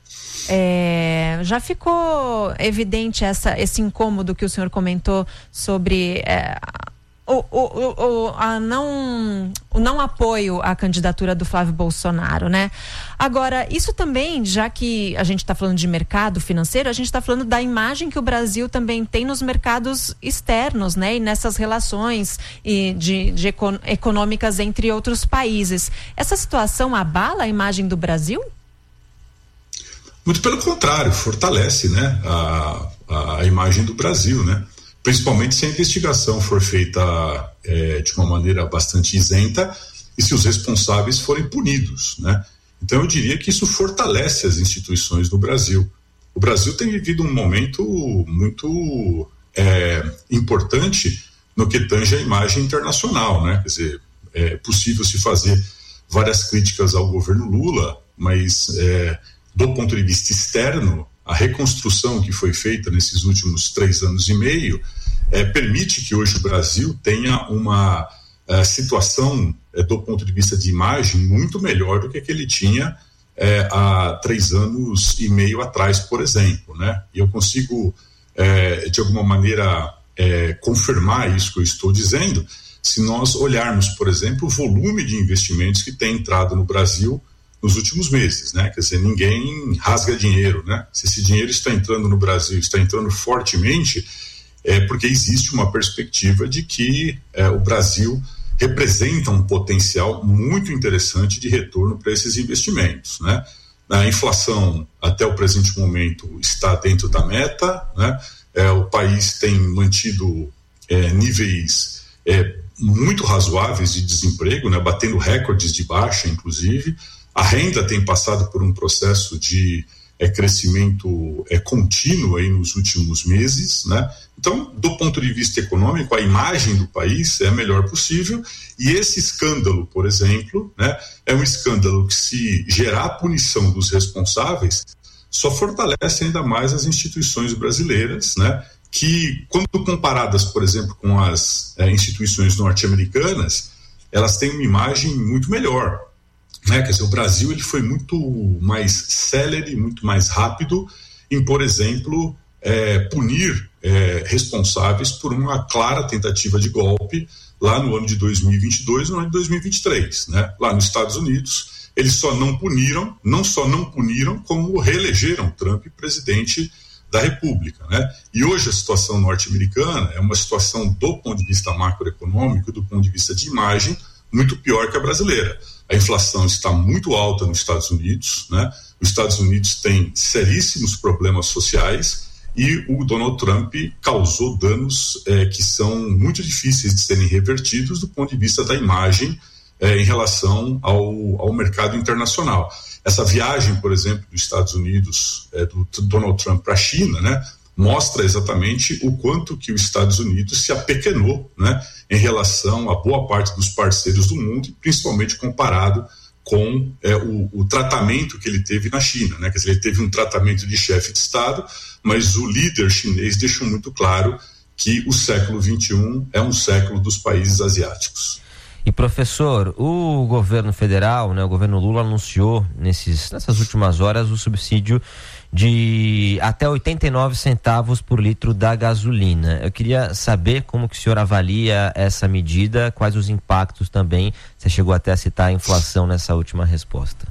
[SPEAKER 2] É, já ficou evidente essa, esse incômodo que o senhor comentou sobre é, o, o, o, a não, o não apoio à candidatura do Flávio Bolsonaro, né? Agora, isso também, já que a gente está falando de mercado financeiro, a gente está falando da imagem que o Brasil também tem nos mercados externos, né? E nessas relações e de, de econ, econômicas entre outros países. Essa situação abala a imagem do Brasil?
[SPEAKER 16] Muito pelo contrário, fortalece, né, a, a imagem do Brasil, né? Principalmente se a investigação for feita é, de uma maneira bastante isenta e se os responsáveis forem punidos, né? Então eu diria que isso fortalece as instituições no Brasil. O Brasil tem vivido um momento muito é, importante no que tange a imagem internacional, né? Quer dizer, é possível se fazer várias críticas ao governo Lula, mas é, do ponto de vista externo, a reconstrução que foi feita nesses últimos três anos e meio eh, permite que hoje o Brasil tenha uma eh, situação eh, do ponto de vista de imagem muito melhor do que a que ele tinha eh, há três anos e meio atrás, por exemplo, né? E eu consigo eh, de alguma maneira eh, confirmar isso que eu estou dizendo se nós olharmos, por exemplo, o volume de investimentos que tem entrado no Brasil nos últimos meses, né? Quer dizer, ninguém rasga dinheiro, né? Se esse dinheiro está entrando no Brasil, está entrando fortemente, é porque existe uma perspectiva de que é, o Brasil representa um potencial muito interessante de retorno para esses investimentos, né? A inflação, até o presente momento, está dentro da meta, né? É, o país tem mantido é, níveis é, muito razoáveis de desemprego, né? Batendo recordes de baixa, inclusive. A renda tem passado por um processo de é, crescimento é, contínuo aí nos últimos meses, né? Então, do ponto de vista econômico, a imagem do país é a melhor possível, e esse escândalo, por exemplo, né, é um escândalo que, se gerar a punição dos responsáveis, só fortalece ainda mais as instituições brasileiras, né, que, quando comparadas, por exemplo, com as é, instituições norte-americanas, elas têm uma imagem muito melhor, né? Quer dizer, o Brasil ele foi muito mais célere, muito mais rápido em, por exemplo, é, punir é, responsáveis por uma clara tentativa de golpe lá no ano de dois mil e vinte e dois e no ano de dois mil e vinte e três, né? Lá nos Estados Unidos, eles só não puniram, não só não puniram, como reelegeram Trump presidente da República, né? E hoje a situação norte-americana é uma situação do ponto de vista macroeconômico, do ponto de vista de imagem, muito pior que a brasileira. A inflação está muito alta nos Estados Unidos, né? Os Estados Unidos têm seríssimos problemas sociais e o Donald Trump causou danos eh, que são muito difíceis de serem revertidos do ponto de vista da imagem eh, em relação ao, ao mercado internacional. Essa viagem, por exemplo, dos Estados Unidos, eh, do Donald Trump para a China, né, mostra exatamente o quanto que os Estados Unidos se apequenou, né, em relação a boa parte dos parceiros do mundo, principalmente comparado com é, o, o tratamento que ele teve na China, né? Quer dizer, ele teve um tratamento de chefe de Estado, mas o líder chinês deixou muito claro que o século vinte e um é um século dos países asiáticos.
[SPEAKER 1] E, professor, o governo federal, né, o governo Lula anunciou nesses, nessas últimas horas o subsídio de até oitenta e nove centavos por litro da gasolina. Eu queria saber como que o senhor avalia essa medida, quais os impactos também. Você chegou até a citar a inflação nessa última resposta.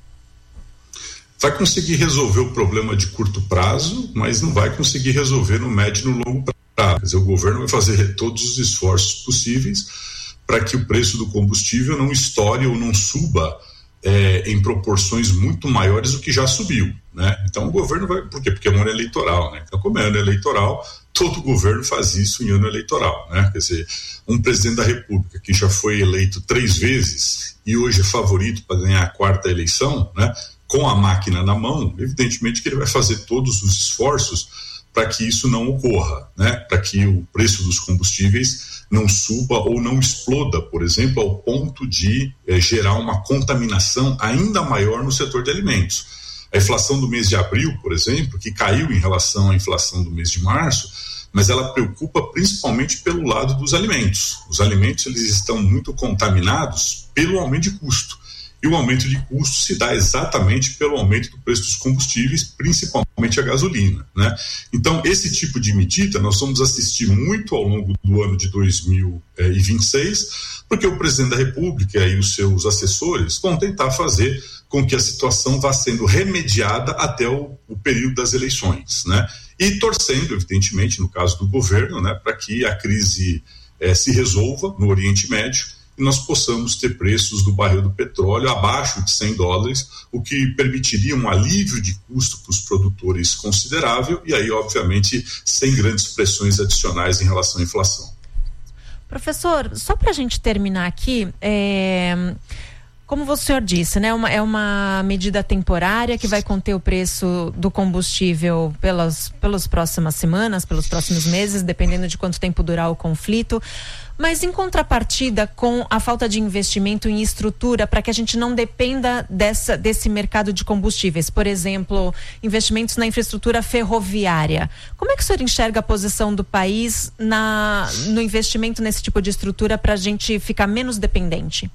[SPEAKER 16] Vai conseguir resolver o problema de curto prazo, mas não vai conseguir resolver no médio e no longo prazo. Quer dizer, o governo vai fazer todos os esforços possíveis para que o preço do combustível não estoure ou não suba é, em proporções muito maiores do que já subiu, né? Então o governo vai, por quê? Porque é um ano eleitoral, né? Então, como é ano eleitoral, todo governo faz isso em ano eleitoral, né? Quer dizer, um presidente da República que já foi eleito três vezes e hoje é favorito para ganhar a quarta eleição, né? Com a máquina na mão, evidentemente que ele vai fazer todos os esforços para que isso não ocorra, né? Para que o preço dos combustíveis não suba ou não exploda, por exemplo, ao ponto de eh, gerar uma contaminação ainda maior no setor de alimentos. A inflação do mês de abril, por exemplo, que caiu em relação à inflação do mês de março, mas ela preocupa principalmente pelo lado dos alimentos. Os alimentos eles estão muito contaminados pelo aumento de custo. E o aumento de custo se dá exatamente pelo aumento do preço dos combustíveis, principalmente a gasolina, né? Então, esse tipo de medida nós vamos assistir muito ao longo do ano de dois mil e vinte e seis, porque o presidente da República e os seus assessores vão tentar fazer com que a situação vá sendo remediada até o, o período das eleições, né? E torcendo, evidentemente, no caso do governo, né, para que a crise eh, se resolva no Oriente Médio e nós possamos ter preços do barril do petróleo abaixo de cem dólares, o que permitiria um alívio de custo para os produtores considerável e aí, obviamente, sem grandes pressões adicionais em relação à inflação.
[SPEAKER 2] Professor, só para a gente terminar aqui, é... como o senhor disse, né, uma, é uma medida temporária que vai conter o preço do combustível pelas, pelas próximas semanas, pelos próximos meses, dependendo de quanto tempo durar o conflito. Mas em contrapartida com a falta de investimento em estrutura para que a gente não dependa dessa, desse mercado de combustíveis, por exemplo, investimentos na infraestrutura ferroviária. Como é que o senhor enxerga a posição do país na, no investimento nesse tipo de estrutura para a gente ficar menos dependente?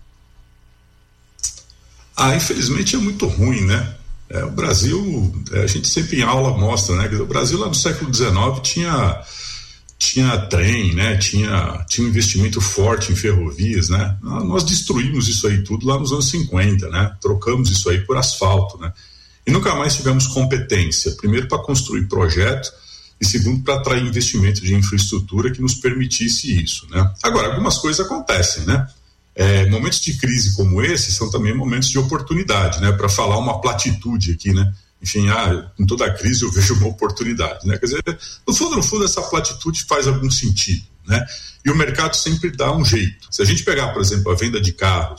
[SPEAKER 16] Ah, infelizmente é muito ruim, né? É, o Brasil, é, a gente sempre em aula mostra, né? O Brasil lá no século dezenove tinha... tinha trem, né? Tinha, tinha um investimento forte em ferrovias, né? Nós destruímos isso aí tudo lá nos anos cinquenta, né? Trocamos isso aí por asfalto, né? E nunca mais tivemos competência, primeiro para construir projeto e segundo para atrair investimento de infraestrutura que nos permitisse isso, né? Agora, algumas coisas acontecem, né? É, momentos de crise como esse são também momentos de oportunidade, né? Para falar uma platitude aqui, né? Enfim, ah, em toda a crise eu vejo uma oportunidade, né? Quer dizer, no fundo, no fundo, essa platitude faz algum sentido, né? E o mercado sempre dá um jeito. Se a gente pegar, por exemplo, a venda de carros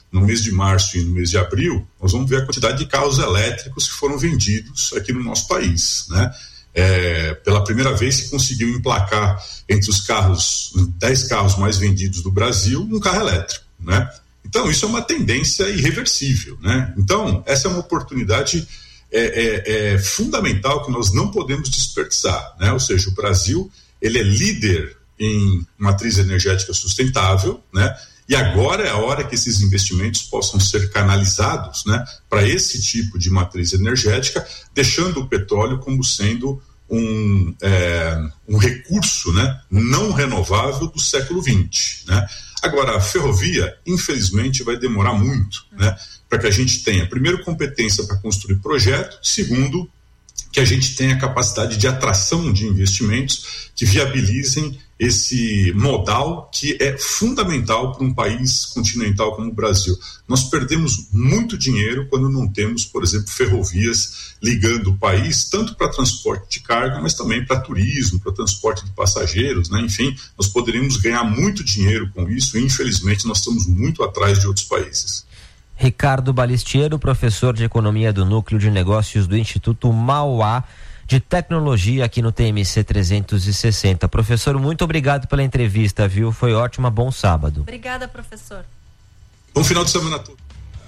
[SPEAKER 16] no mês de março e no mês de abril, nós vamos ver a quantidade de carros elétricos que foram vendidos aqui no nosso país, né? É, pela primeira vez se conseguiu emplacar entre os carros, dez carros mais vendidos do Brasil, um carro elétrico, né? Então isso é uma tendência irreversível, né? Então essa é uma oportunidade é, é, é fundamental que nós não podemos desperdiçar, né? Ou seja, o Brasil, ele é líder em matriz energética sustentável, né? E agora é a hora que esses investimentos possam ser canalizados, né, para esse tipo de matriz energética, deixando o petróleo como sendo um, é, um recurso, né, não renovável do século vinte. Né? Agora, a ferrovia, infelizmente, vai demorar muito, né, para que a gente tenha, primeiro, competência para construir projeto, segundo, que a gente tenha capacidade de atração de investimentos que viabilizem esse modal que é fundamental para um país continental como o Brasil. Nós perdemos muito dinheiro quando não temos, por exemplo, ferrovias ligando o país, tanto para transporte de carga, mas também para turismo, para transporte de passageiros, né? Enfim, nós poderíamos ganhar muito dinheiro com isso e, infelizmente, nós estamos muito atrás de outros países.
[SPEAKER 1] Ricardo Balistiero, professor de Economia do Núcleo de Negócios do Instituto Mauá de Tecnologia aqui no T M C trezentos e sessenta. Professor, muito obrigado pela entrevista, viu? Foi ótima, bom sábado.
[SPEAKER 2] Obrigada, professor.
[SPEAKER 16] Bom final de semana a todos.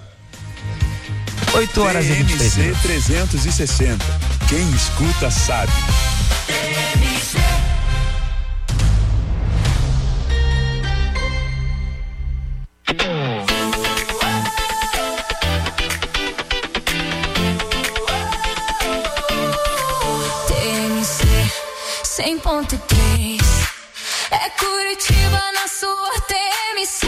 [SPEAKER 1] oito horas e vinte e três minutos.
[SPEAKER 3] trezentos e sessenta. Quem escuta sabe.
[SPEAKER 15] cem ponto três é Curitiba na sua T M C.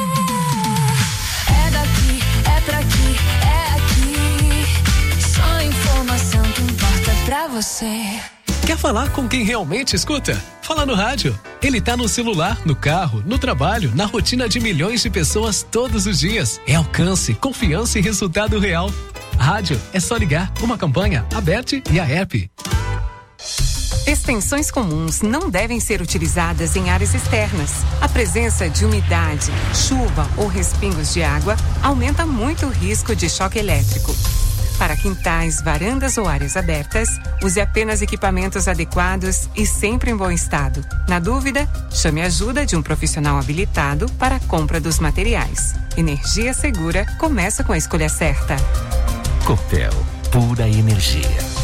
[SPEAKER 15] É daqui, é pra aqui, é aqui. Só informação que importa pra você.
[SPEAKER 17] Quer falar com quem realmente escuta? Fala no rádio. Ele tá no celular, no carro, no trabalho, na rotina de milhões de pessoas todos os dias. É alcance, confiança e resultado real. Rádio é só ligar. Uma campanha, Aberte e a app.
[SPEAKER 18] Extensões comuns não devem ser utilizadas em áreas externas. A presença de umidade, chuva ou respingos de água aumenta muito o risco de choque elétrico. Para quintais, varandas ou áreas abertas, use apenas equipamentos adequados e sempre em bom estado. Na dúvida, chame a ajuda de um profissional habilitado para a compra dos materiais. Energia segura começa com a escolha certa.
[SPEAKER 19] Copel, pura energia.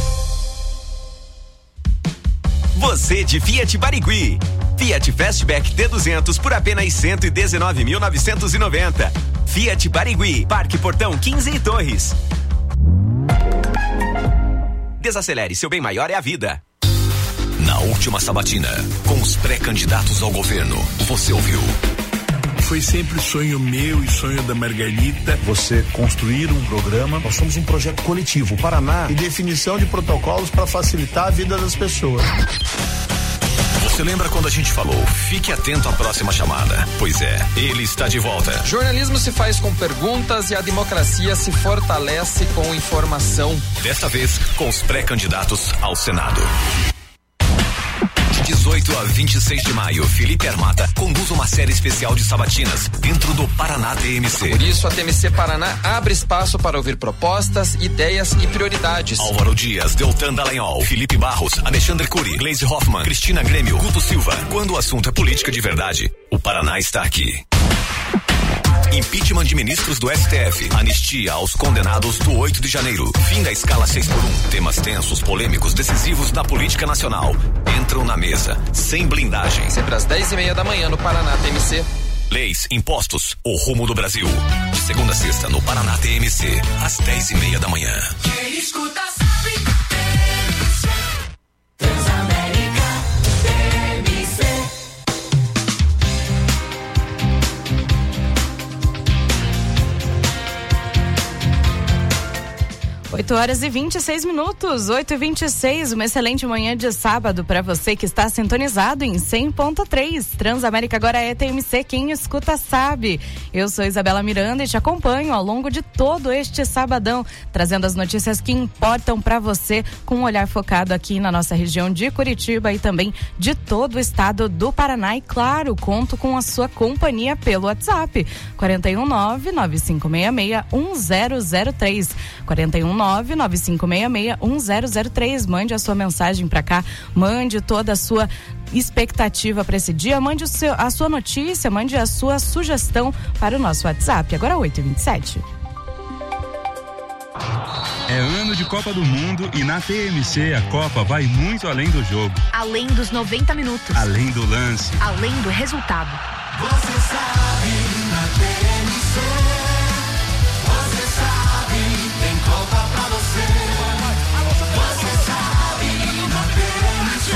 [SPEAKER 19] Você de Fiat Barigui. Fiat Fastback T duzentos por apenas cento e dezenove mil novecentos e noventa. Fiat Barigui, Parque Portão quinze e Torres. Desacelere, seu bem maior é a vida.
[SPEAKER 20] Na última sabatina, com os pré-candidatos ao governo, você ouviu.
[SPEAKER 21] Foi sempre sonho meu e sonho da Margarita. Você construir um programa. Nós somos um projeto coletivo, Paraná, e definição de protocolos para facilitar a vida das pessoas.
[SPEAKER 20] Você lembra quando a gente falou, fique atento à próxima chamada? Pois é, ele está de volta.
[SPEAKER 22] Jornalismo se faz com perguntas e a democracia se fortalece com informação.
[SPEAKER 20] Desta vez, com os pré-candidatos ao Senado. De dezoito a vinte e seis de maio, Felipe Armata conduz uma série especial de sabatinas dentro do Paraná T M C.
[SPEAKER 22] Por isso, a T M C Paraná abre espaço para ouvir propostas, ideias e prioridades.
[SPEAKER 20] Álvaro Dias, Deltan Dallagnol, Felipe Barros, Alexandre Cury, Gleisi Hoffmann, Cristina Grêmio, Guto Silva. Quando o assunto é política de verdade, o Paraná está aqui. Impeachment de ministros do S T F. Anistia aos condenados do oito de janeiro. Fim da escala seis por um. Temas tensos, polêmicos, decisivos da política nacional. Entram na mesa, sem blindagem.
[SPEAKER 22] Sempre às dez e meia da manhã no Paraná T M C.
[SPEAKER 20] Leis, impostos, o rumo do Brasil. De segunda a sexta no Paraná T M C, às dez e meia da manhã.
[SPEAKER 15] Quem escuta sabe. Transamérica T M C.
[SPEAKER 5] oito horas e vinte e seis minutos, oito e vinte e seis, uma excelente manhã de sábado para você que está sintonizado em cem ponto três. Transamérica agora é T M C, quem escuta sabe. Eu sou Isabela Miranda e te acompanho ao longo de todo este sabadão, trazendo as notícias que importam para você, com um olhar focado aqui na nossa região de Curitiba e também de todo o estado do Paraná. E claro, conto com a sua companhia pelo WhatsApp, quatro um nove, nove cinco seis seis, um zero zero três, quatro um nove, nove cinco seis seis, um zero zero três. Mande a sua mensagem para cá, mande toda a sua expectativa para esse dia, mande o seu, a sua notícia, mande a sua sugestão para o nosso WhatsApp. Agora oito e vinte e sete.
[SPEAKER 7] É ano de Copa do Mundo e na T M C a Copa vai muito além do jogo.
[SPEAKER 23] Além dos noventa minutos.
[SPEAKER 7] Além do lance.
[SPEAKER 23] Além do resultado.
[SPEAKER 15] Você sabe, na T M C, você sabe, tem Copa pra você. Você sabe, na T M C.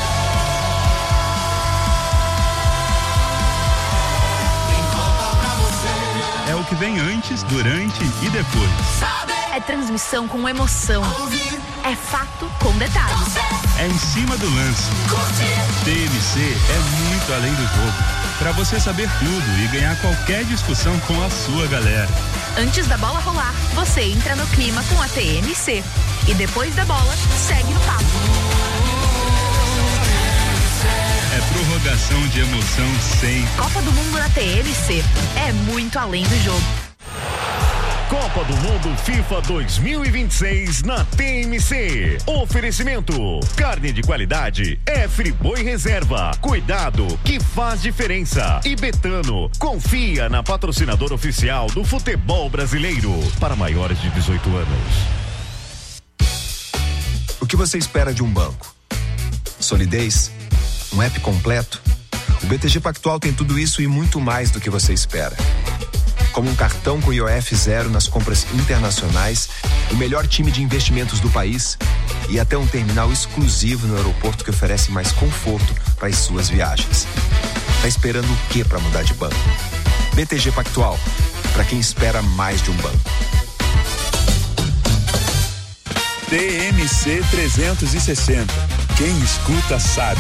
[SPEAKER 15] Tem Copa pra você.
[SPEAKER 7] É o que vem antes, durante e depois.
[SPEAKER 23] Sabe? É transmissão com emoção. É fato com detalhes.
[SPEAKER 7] É em cima do lance. T M C é muito além do jogo. Pra você saber tudo e ganhar qualquer discussão com a sua galera.
[SPEAKER 23] Antes da bola rolar, você entra no clima com a T M C. E depois da bola, segue no papo.
[SPEAKER 7] É prorrogação de emoção sem.
[SPEAKER 23] Copa do Mundo na T M C. É muito além do jogo.
[SPEAKER 24] Copa do Mundo FIFA dois mil e vinte e seis na T M C. Oferecimento: carne de qualidade é Friboi Reserva. Cuidado que faz diferença. E Betano, confia na patrocinadora oficial do futebol brasileiro. Para maiores de dezoito anos.
[SPEAKER 25] O que você espera de um banco? Solidez? Um app completo? O B T G Pactual tem tudo isso e muito mais do que você espera. Como um cartão com I O F zero nas compras internacionais, o melhor time de investimentos do país e até um terminal exclusivo no aeroporto que oferece mais conforto para as suas viagens. Tá esperando o que para mudar de banco? B T G Pactual, para quem espera mais de um banco.
[SPEAKER 3] T M C trezentos e sessenta. Quem escuta sabe.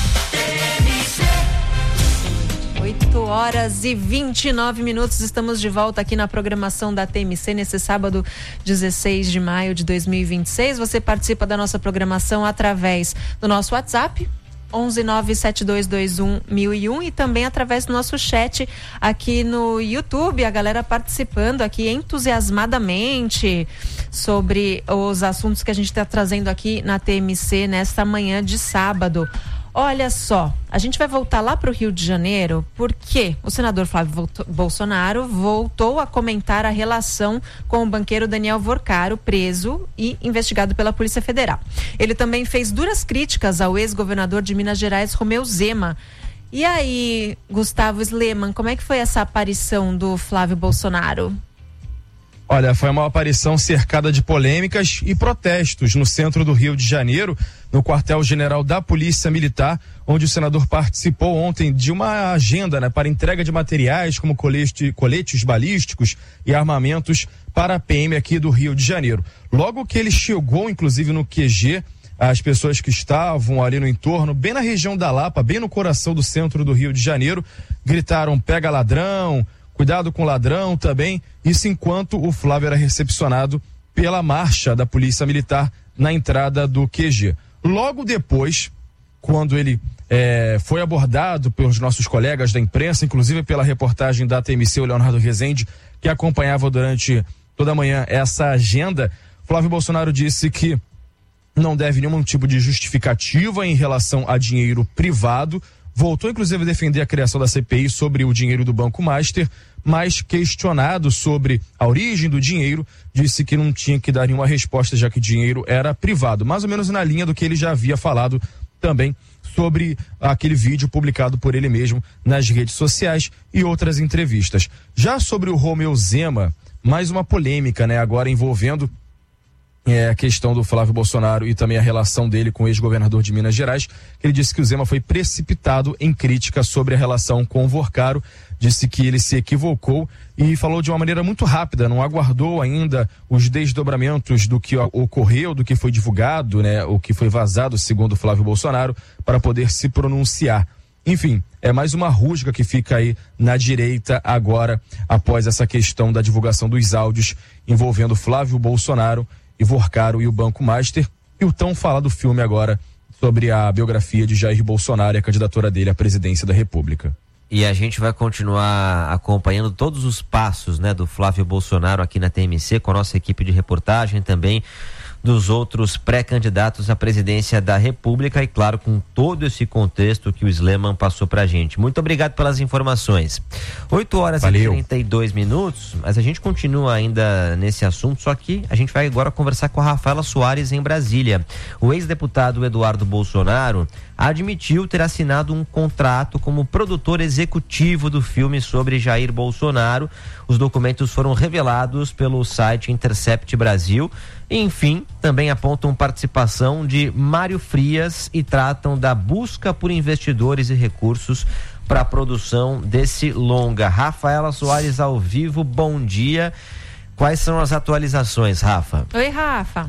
[SPEAKER 2] oito horas e vinte e nove minutos, estamos de volta aqui na programação da T M C nesse sábado dezesseis de maio de dois mil e vinte e seis. Você participa da nossa programação através do nosso WhatsApp onze nove sete dois dois um mil e um e também através do nosso chat aqui no YouTube, a galera participando aqui entusiasmadamente sobre os assuntos que a gente está trazendo aqui na T M C nesta manhã de sábado. Olha só, a gente vai voltar lá para o Rio de Janeiro porque o senador Flávio voltou, Bolsonaro voltou a comentar a relação com o banqueiro Daniel Vorcaro, preso e investigado pela Polícia Federal. Ele também fez duras críticas ao ex-governador de Minas Gerais, Romeu Zema. E aí, Gustavo Sleman, como é que foi essa aparição do Flávio Bolsonaro?
[SPEAKER 26] Olha, foi uma aparição cercada de polêmicas e protestos no centro do Rio de Janeiro, no quartel-general da Polícia Militar, onde o senador participou ontem de uma agenda, né, para entrega de materiais como colete, coletes balísticos e armamentos para a P M aqui do Rio de Janeiro. Logo que ele chegou, inclusive no Q G, as pessoas que estavam ali no entorno, bem na região da Lapa, bem no coração do centro do Rio de Janeiro, gritaram: pega ladrão, cuidado com ladrão também, isso enquanto o Flávio era recepcionado pela marcha da Polícia Militar na entrada do Q G. Logo depois, quando ele é, foi abordado pelos nossos colegas da imprensa, inclusive pela reportagem da T M C, o Leonardo Rezende, que acompanhava durante toda a manhã essa agenda, Flávio Bolsonaro disse que não deve nenhum tipo de justificativa em relação a dinheiro privado. Voltou, inclusive, a defender a criação da C P I sobre o dinheiro do Banco Master, mas questionado sobre a origem do dinheiro, disse que não tinha que dar nenhuma resposta, já que o dinheiro era privado. Mais ou menos na linha do que ele já havia falado também sobre aquele vídeo publicado por ele mesmo nas redes sociais e outras entrevistas. Já sobre o Romeu Zema, mais uma polêmica, né, agora envolvendo é, a questão do Flávio Bolsonaro e também a relação dele com o ex-governador de Minas Gerais. Ele disse que o Zema foi precipitado em crítica sobre a relação com o Vorcaro, disse que ele se equivocou e falou de uma maneira muito rápida, não aguardou ainda os desdobramentos do que ocorreu, do que foi divulgado, né, o que foi vazado, segundo Flávio Bolsonaro, para poder se pronunciar. Enfim, é mais uma rusga que fica aí na direita agora, após essa questão da divulgação dos áudios envolvendo Flávio Bolsonaro e Vorcaro e o Banco Master, e o tão falado filme agora sobre a biografia de Jair Bolsonaro e a candidatura dele à presidência da República.
[SPEAKER 1] E a gente vai continuar acompanhando todos os passos, né, do Flávio Bolsonaro aqui na T M C, com a nossa equipe de reportagem também, dos outros pré-candidatos à presidência da República e, claro, com todo esse contexto que o Sleman passou pra gente. Muito obrigado pelas informações. oito horas Valeu. E trinta e dois minutos, mas a gente continua ainda nesse assunto, só que a gente vai agora conversar com a Rafaela Soares em Brasília. O ex-deputado Eduardo Bolsonaro admitiu ter assinado um contrato como produtor executivo do filme sobre Jair Bolsonaro. Os documentos foram revelados pelo site Intercept Brasil. Enfim, também apontam participação de Mário Frias e tratam da busca por investidores e recursos para a produção desse longa. Rafaela Soares ao vivo, bom dia. Quais são as atualizações, Rafa?
[SPEAKER 2] Oi, Rafa.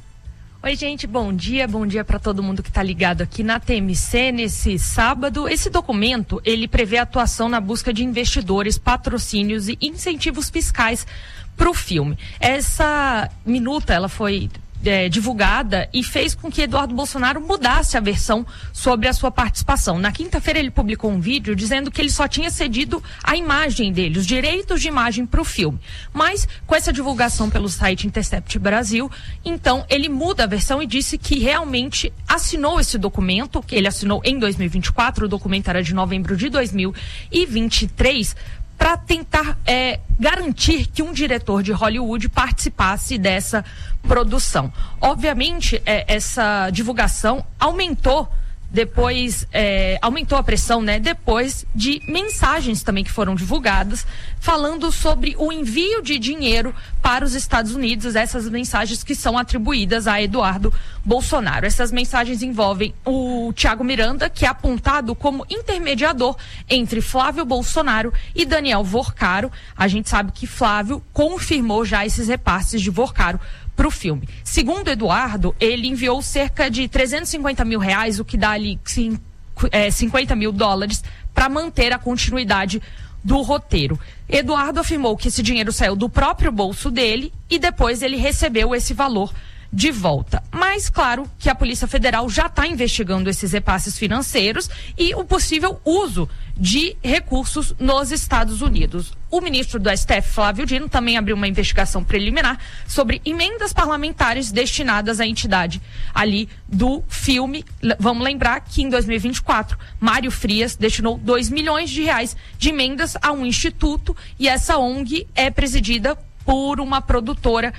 [SPEAKER 4] Oi, gente, bom dia, bom dia para todo mundo que está ligado aqui na T M C nesse sábado. Esse documento, ele prevê atuação na busca de investidores, patrocínios e incentivos fiscais para o filme. Essa minuta, ela foi é, divulgada e fez com que Eduardo Bolsonaro mudasse a versão sobre a sua participação. Na quinta-feira ele publicou um vídeo dizendo que ele só tinha cedido a imagem dele, os direitos de imagem para o filme. Mas com essa divulgação pelo site Intercept Brasil, então ele muda a versão e disse que realmente assinou esse documento, que ele assinou em dois mil e vinte e quatro, o documento era de novembro de dois mil e vinte e três, para tentar é, garantir que um diretor de Hollywood participasse dessa produção. Obviamente, é, essa divulgação aumentou depois, é, aumentou a pressão, né? Depois de mensagens também que foram divulgadas, falando sobre o envio de dinheiro para os Estados Unidos, essas mensagens que são atribuídas a Eduardo Bolsonaro. Essas mensagens envolvem o Thiago Miranda, que é apontado como intermediador entre Flávio Bolsonaro e Daniel Vorcaro. A gente sabe que Flávio confirmou já esses repasses de Vorcaro para o filme. Segundo Eduardo, ele enviou cerca de trezentos e cinquenta mil reais, o que dá ali cinquenta mil dólares, para manter a continuidade do roteiro. Eduardo afirmou que esse dinheiro saiu do próprio bolso dele e depois ele recebeu esse valor de volta. Mas claro que a Polícia Federal já está investigando esses repasses financeiros e o possível uso de recursos nos Estados Unidos. O ministro do S T F, Flávio Dino, também abriu uma investigação preliminar sobre emendas parlamentares destinadas à entidade ali do filme. Vamos lembrar que em dois mil e vinte e quatro, Mário Frias destinou dois milhões de reais de emendas a um instituto e essa O N G é presidida por uma produtora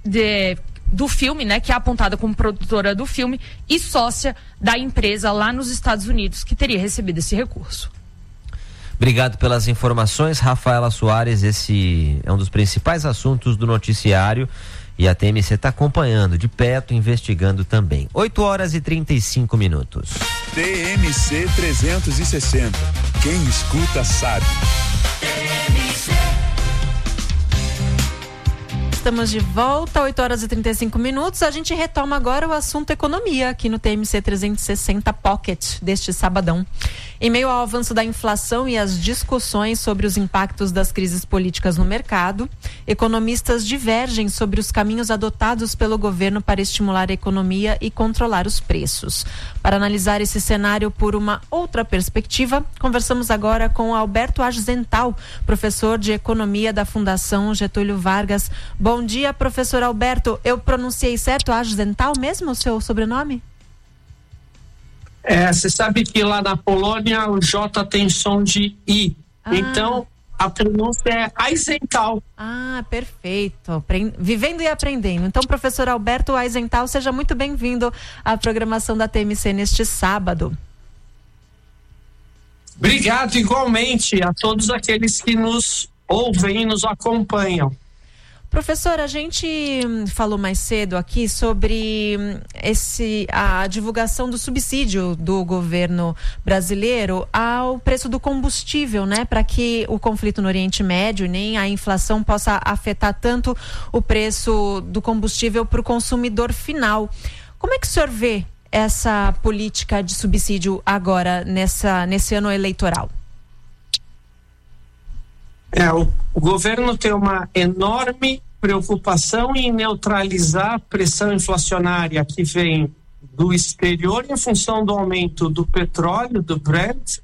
[SPEAKER 4] de do filme, né, que é apontada como produtora do filme e sócia da empresa lá nos Estados Unidos que teria recebido esse recurso.
[SPEAKER 1] Obrigado pelas informações, Rafaela Soares. Esse é um dos principais assuntos do noticiário e a T M C está acompanhando de perto, investigando também. oito horas e trinta e cinco minutos.
[SPEAKER 3] T M C trezentos e sessenta. Quem escuta sabe.
[SPEAKER 2] Estamos de volta, oito horas e trinta e cinco minutos. A gente retoma agora o assunto economia aqui no T M C trezentos e sessenta Pocket deste sabadão. Em meio ao avanço da inflação e as discussões sobre os impactos das crises políticas no mercado, economistas divergem sobre os caminhos adotados pelo governo para estimular a economia e controlar os preços. Para analisar esse cenário por uma outra perspectiva, conversamos agora com Alberto Argental, professor de economia da Fundação Getúlio Vargas. Bom dia, professor Alberto. Eu pronunciei certo, Argental mesmo, o seu sobrenome?
[SPEAKER 6] É, você sabe que lá na Polônia o J tem som de I. Ah. Então, a pronúncia é Eisenthal.
[SPEAKER 2] Ah, perfeito. Aprend... Vivendo e aprendendo. Então, professor Alberto Eisenthal, seja muito bem-vindo à programação da T M C neste sábado.
[SPEAKER 6] Obrigado, igualmente, a todos aqueles que nos ouvem e nos acompanham.
[SPEAKER 2] Professor, a gente falou mais cedo aqui sobre esse, a divulgação do subsídio do governo brasileiro ao preço do combustível, né? Para que o conflito no Oriente Médio nem a inflação possa afetar tanto o preço do combustível para o consumidor final. Como é que o senhor vê essa política de subsídio agora, nessa, nesse ano eleitoral?
[SPEAKER 6] É, o, o governo tem uma enorme preocupação em neutralizar a pressão inflacionária que vem do exterior em função do aumento do petróleo, do Brent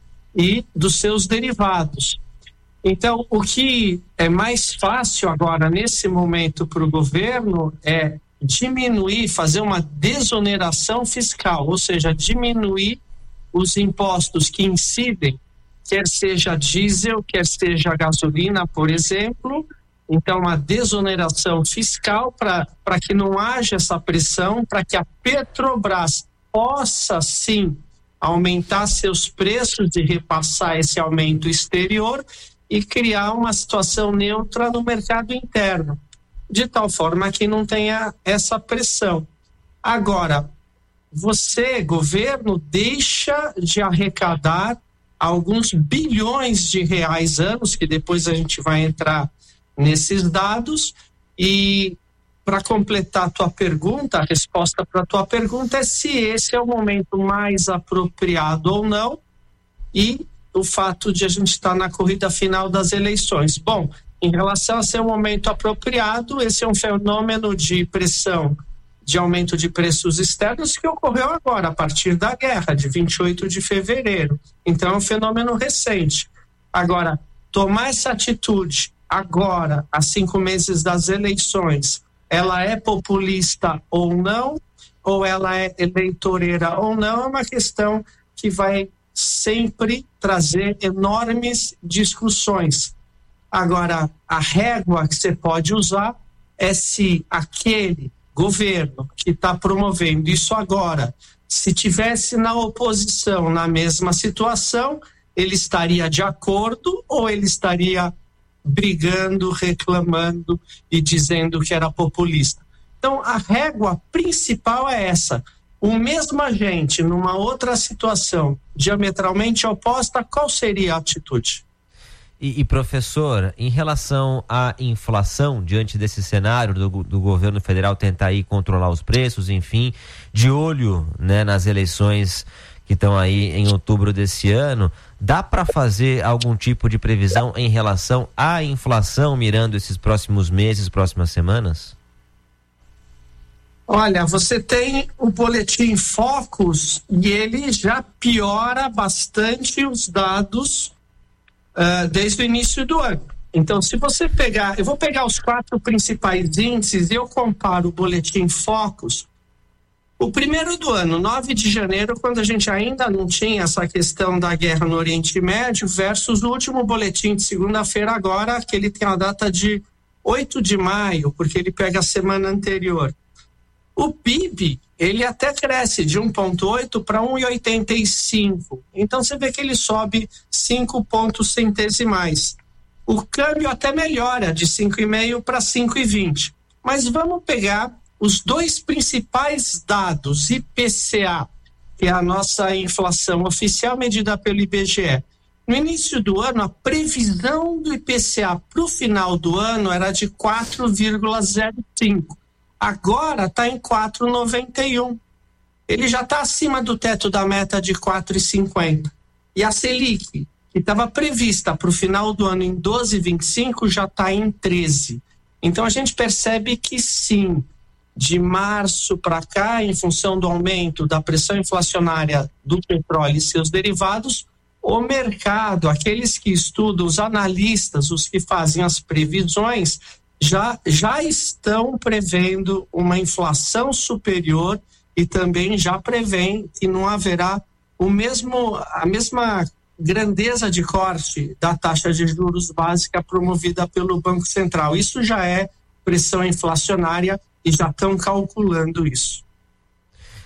[SPEAKER 6] e dos seus derivados. Então, o que é mais fácil agora, nesse momento, para o governo é diminuir, fazer uma desoneração fiscal, ou seja, diminuir os impostos que incidem, quer seja diesel, quer seja gasolina, por exemplo. Então, uma desoneração fiscal para para que não haja essa pressão, para que a Petrobras possa, sim, aumentar seus preços e repassar esse aumento exterior e criar uma situação neutra no mercado interno, de tal forma que não tenha essa pressão. Agora, você, governo, deixa de arrecadar alguns bilhões de reais anos, que depois a gente vai entrar nesses dados, e para completar a tua pergunta, a resposta para a tua pergunta é se esse é o momento mais apropriado ou não, e o fato de a gente estar na corrida final das eleições. Bom, em relação a ser um momento apropriado, esse é um fenômeno de pressão, de aumento de preços externos que ocorreu agora, a partir da guerra, de vinte e oito de fevereiro. Então, é um fenômeno recente. Agora, tomar essa atitude agora, a cinco meses das eleições, ela é populista ou não, ou ela é eleitoreira ou não, é uma questão que vai sempre trazer enormes discussões. Agora, a régua que você pode usar é se aquele governo que está promovendo isso agora, se tivesse na oposição na mesma situação, ele estaria de acordo ou ele estaria brigando, reclamando e dizendo que era populista. Então, a régua principal é essa. O mesmo agente, numa outra situação diametralmente oposta, qual seria a atitude?
[SPEAKER 1] E, e professor, em relação à inflação, diante desse cenário do, do governo federal tentar aí controlar os preços, enfim, de olho, né, nas eleições que estão aí em outubro desse ano, dá para fazer algum tipo de previsão em relação à inflação mirando esses próximos meses, próximas semanas?
[SPEAKER 6] Olha, você tem o boletim Focus e ele já piora bastante os dados uh, desde o início do ano. Então, se você pegar, eu vou pegar os quatro principais índices e eu comparo o boletim Focus. O primeiro do ano, nove de janeiro, quando a gente ainda não tinha essa questão da guerra no Oriente Médio, versus o último boletim de segunda-feira agora, que ele tem a data de oito de maio, porque ele pega a semana anterior. O P I B, ele até cresce de um vírgula oito para um vírgula oitenta e cinco. Então, você vê que ele sobe cinco pontos centesimais. O câmbio até melhora de cinco vírgula cinco para cinco vírgula vinte. Mas vamos pegar os dois principais dados, I P C A, que é a nossa inflação oficial medida pelo I B G E. No início do ano, a previsão do I P C A para o final do ano era de quatro vírgula zero cinco. Agora está em quatro vírgula noventa e um. Ele já está acima do teto da meta de quatro vírgula cinquenta. E a Selic, que estava prevista para o final do ano em doze vírgula vinte e cinco, já está em treze. Então a gente percebe que sim, de março para cá, em função do aumento da pressão inflacionária do petróleo e seus derivados, o mercado, aqueles que estudam, os analistas, os que fazem as previsões, já, já estão prevendo uma inflação superior e também já prevêem que não haverá o mesmo, a mesma grandeza de corte da taxa de juros básica promovida pelo Banco Central. Isso já é pressão inflacionária e já estão calculando isso.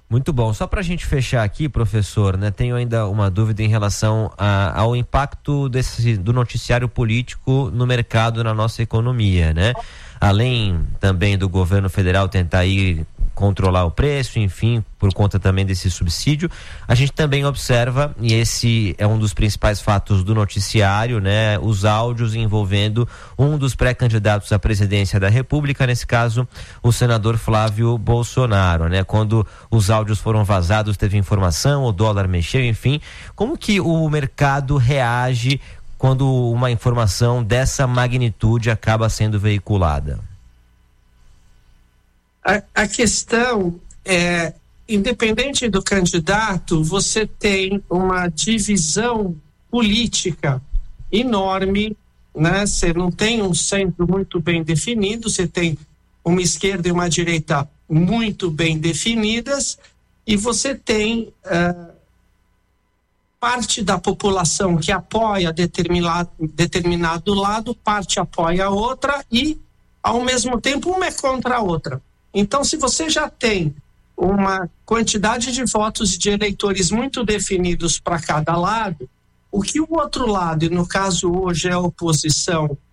[SPEAKER 1] Muito bom. Só para a gente fechar aqui, professor, né? Tenho ainda uma dúvida em relação a, ao impacto desse, do noticiário político no mercado, na nossa economia, né? Além também do governo federal tentar ir controlar o preço, enfim, por conta também desse subsídio, a gente também observa, e esse é um dos principais fatos do noticiário, né, os áudios envolvendo um dos pré-candidatos à presidência da República, nesse caso, o senador Flávio Bolsonaro, né, quando os áudios foram vazados, teve informação, o dólar mexeu, enfim, como que o mercado reage quando uma informação dessa magnitude acaba sendo veiculada?
[SPEAKER 6] A, a questão é, independente do candidato, você tem uma divisão política enorme, né? Você não tem um centro muito bem definido, você tem uma esquerda e uma direita muito bem definidas, e você tem uh, parte da população que apoia determinado, determinado lado, parte apoia a outra, e ao mesmo tempo uma é contra a outra. Então, se você já tem uma quantidade de votos de eleitores muito definidos para cada lado, o que o outro lado, e no caso hoje é a oposição,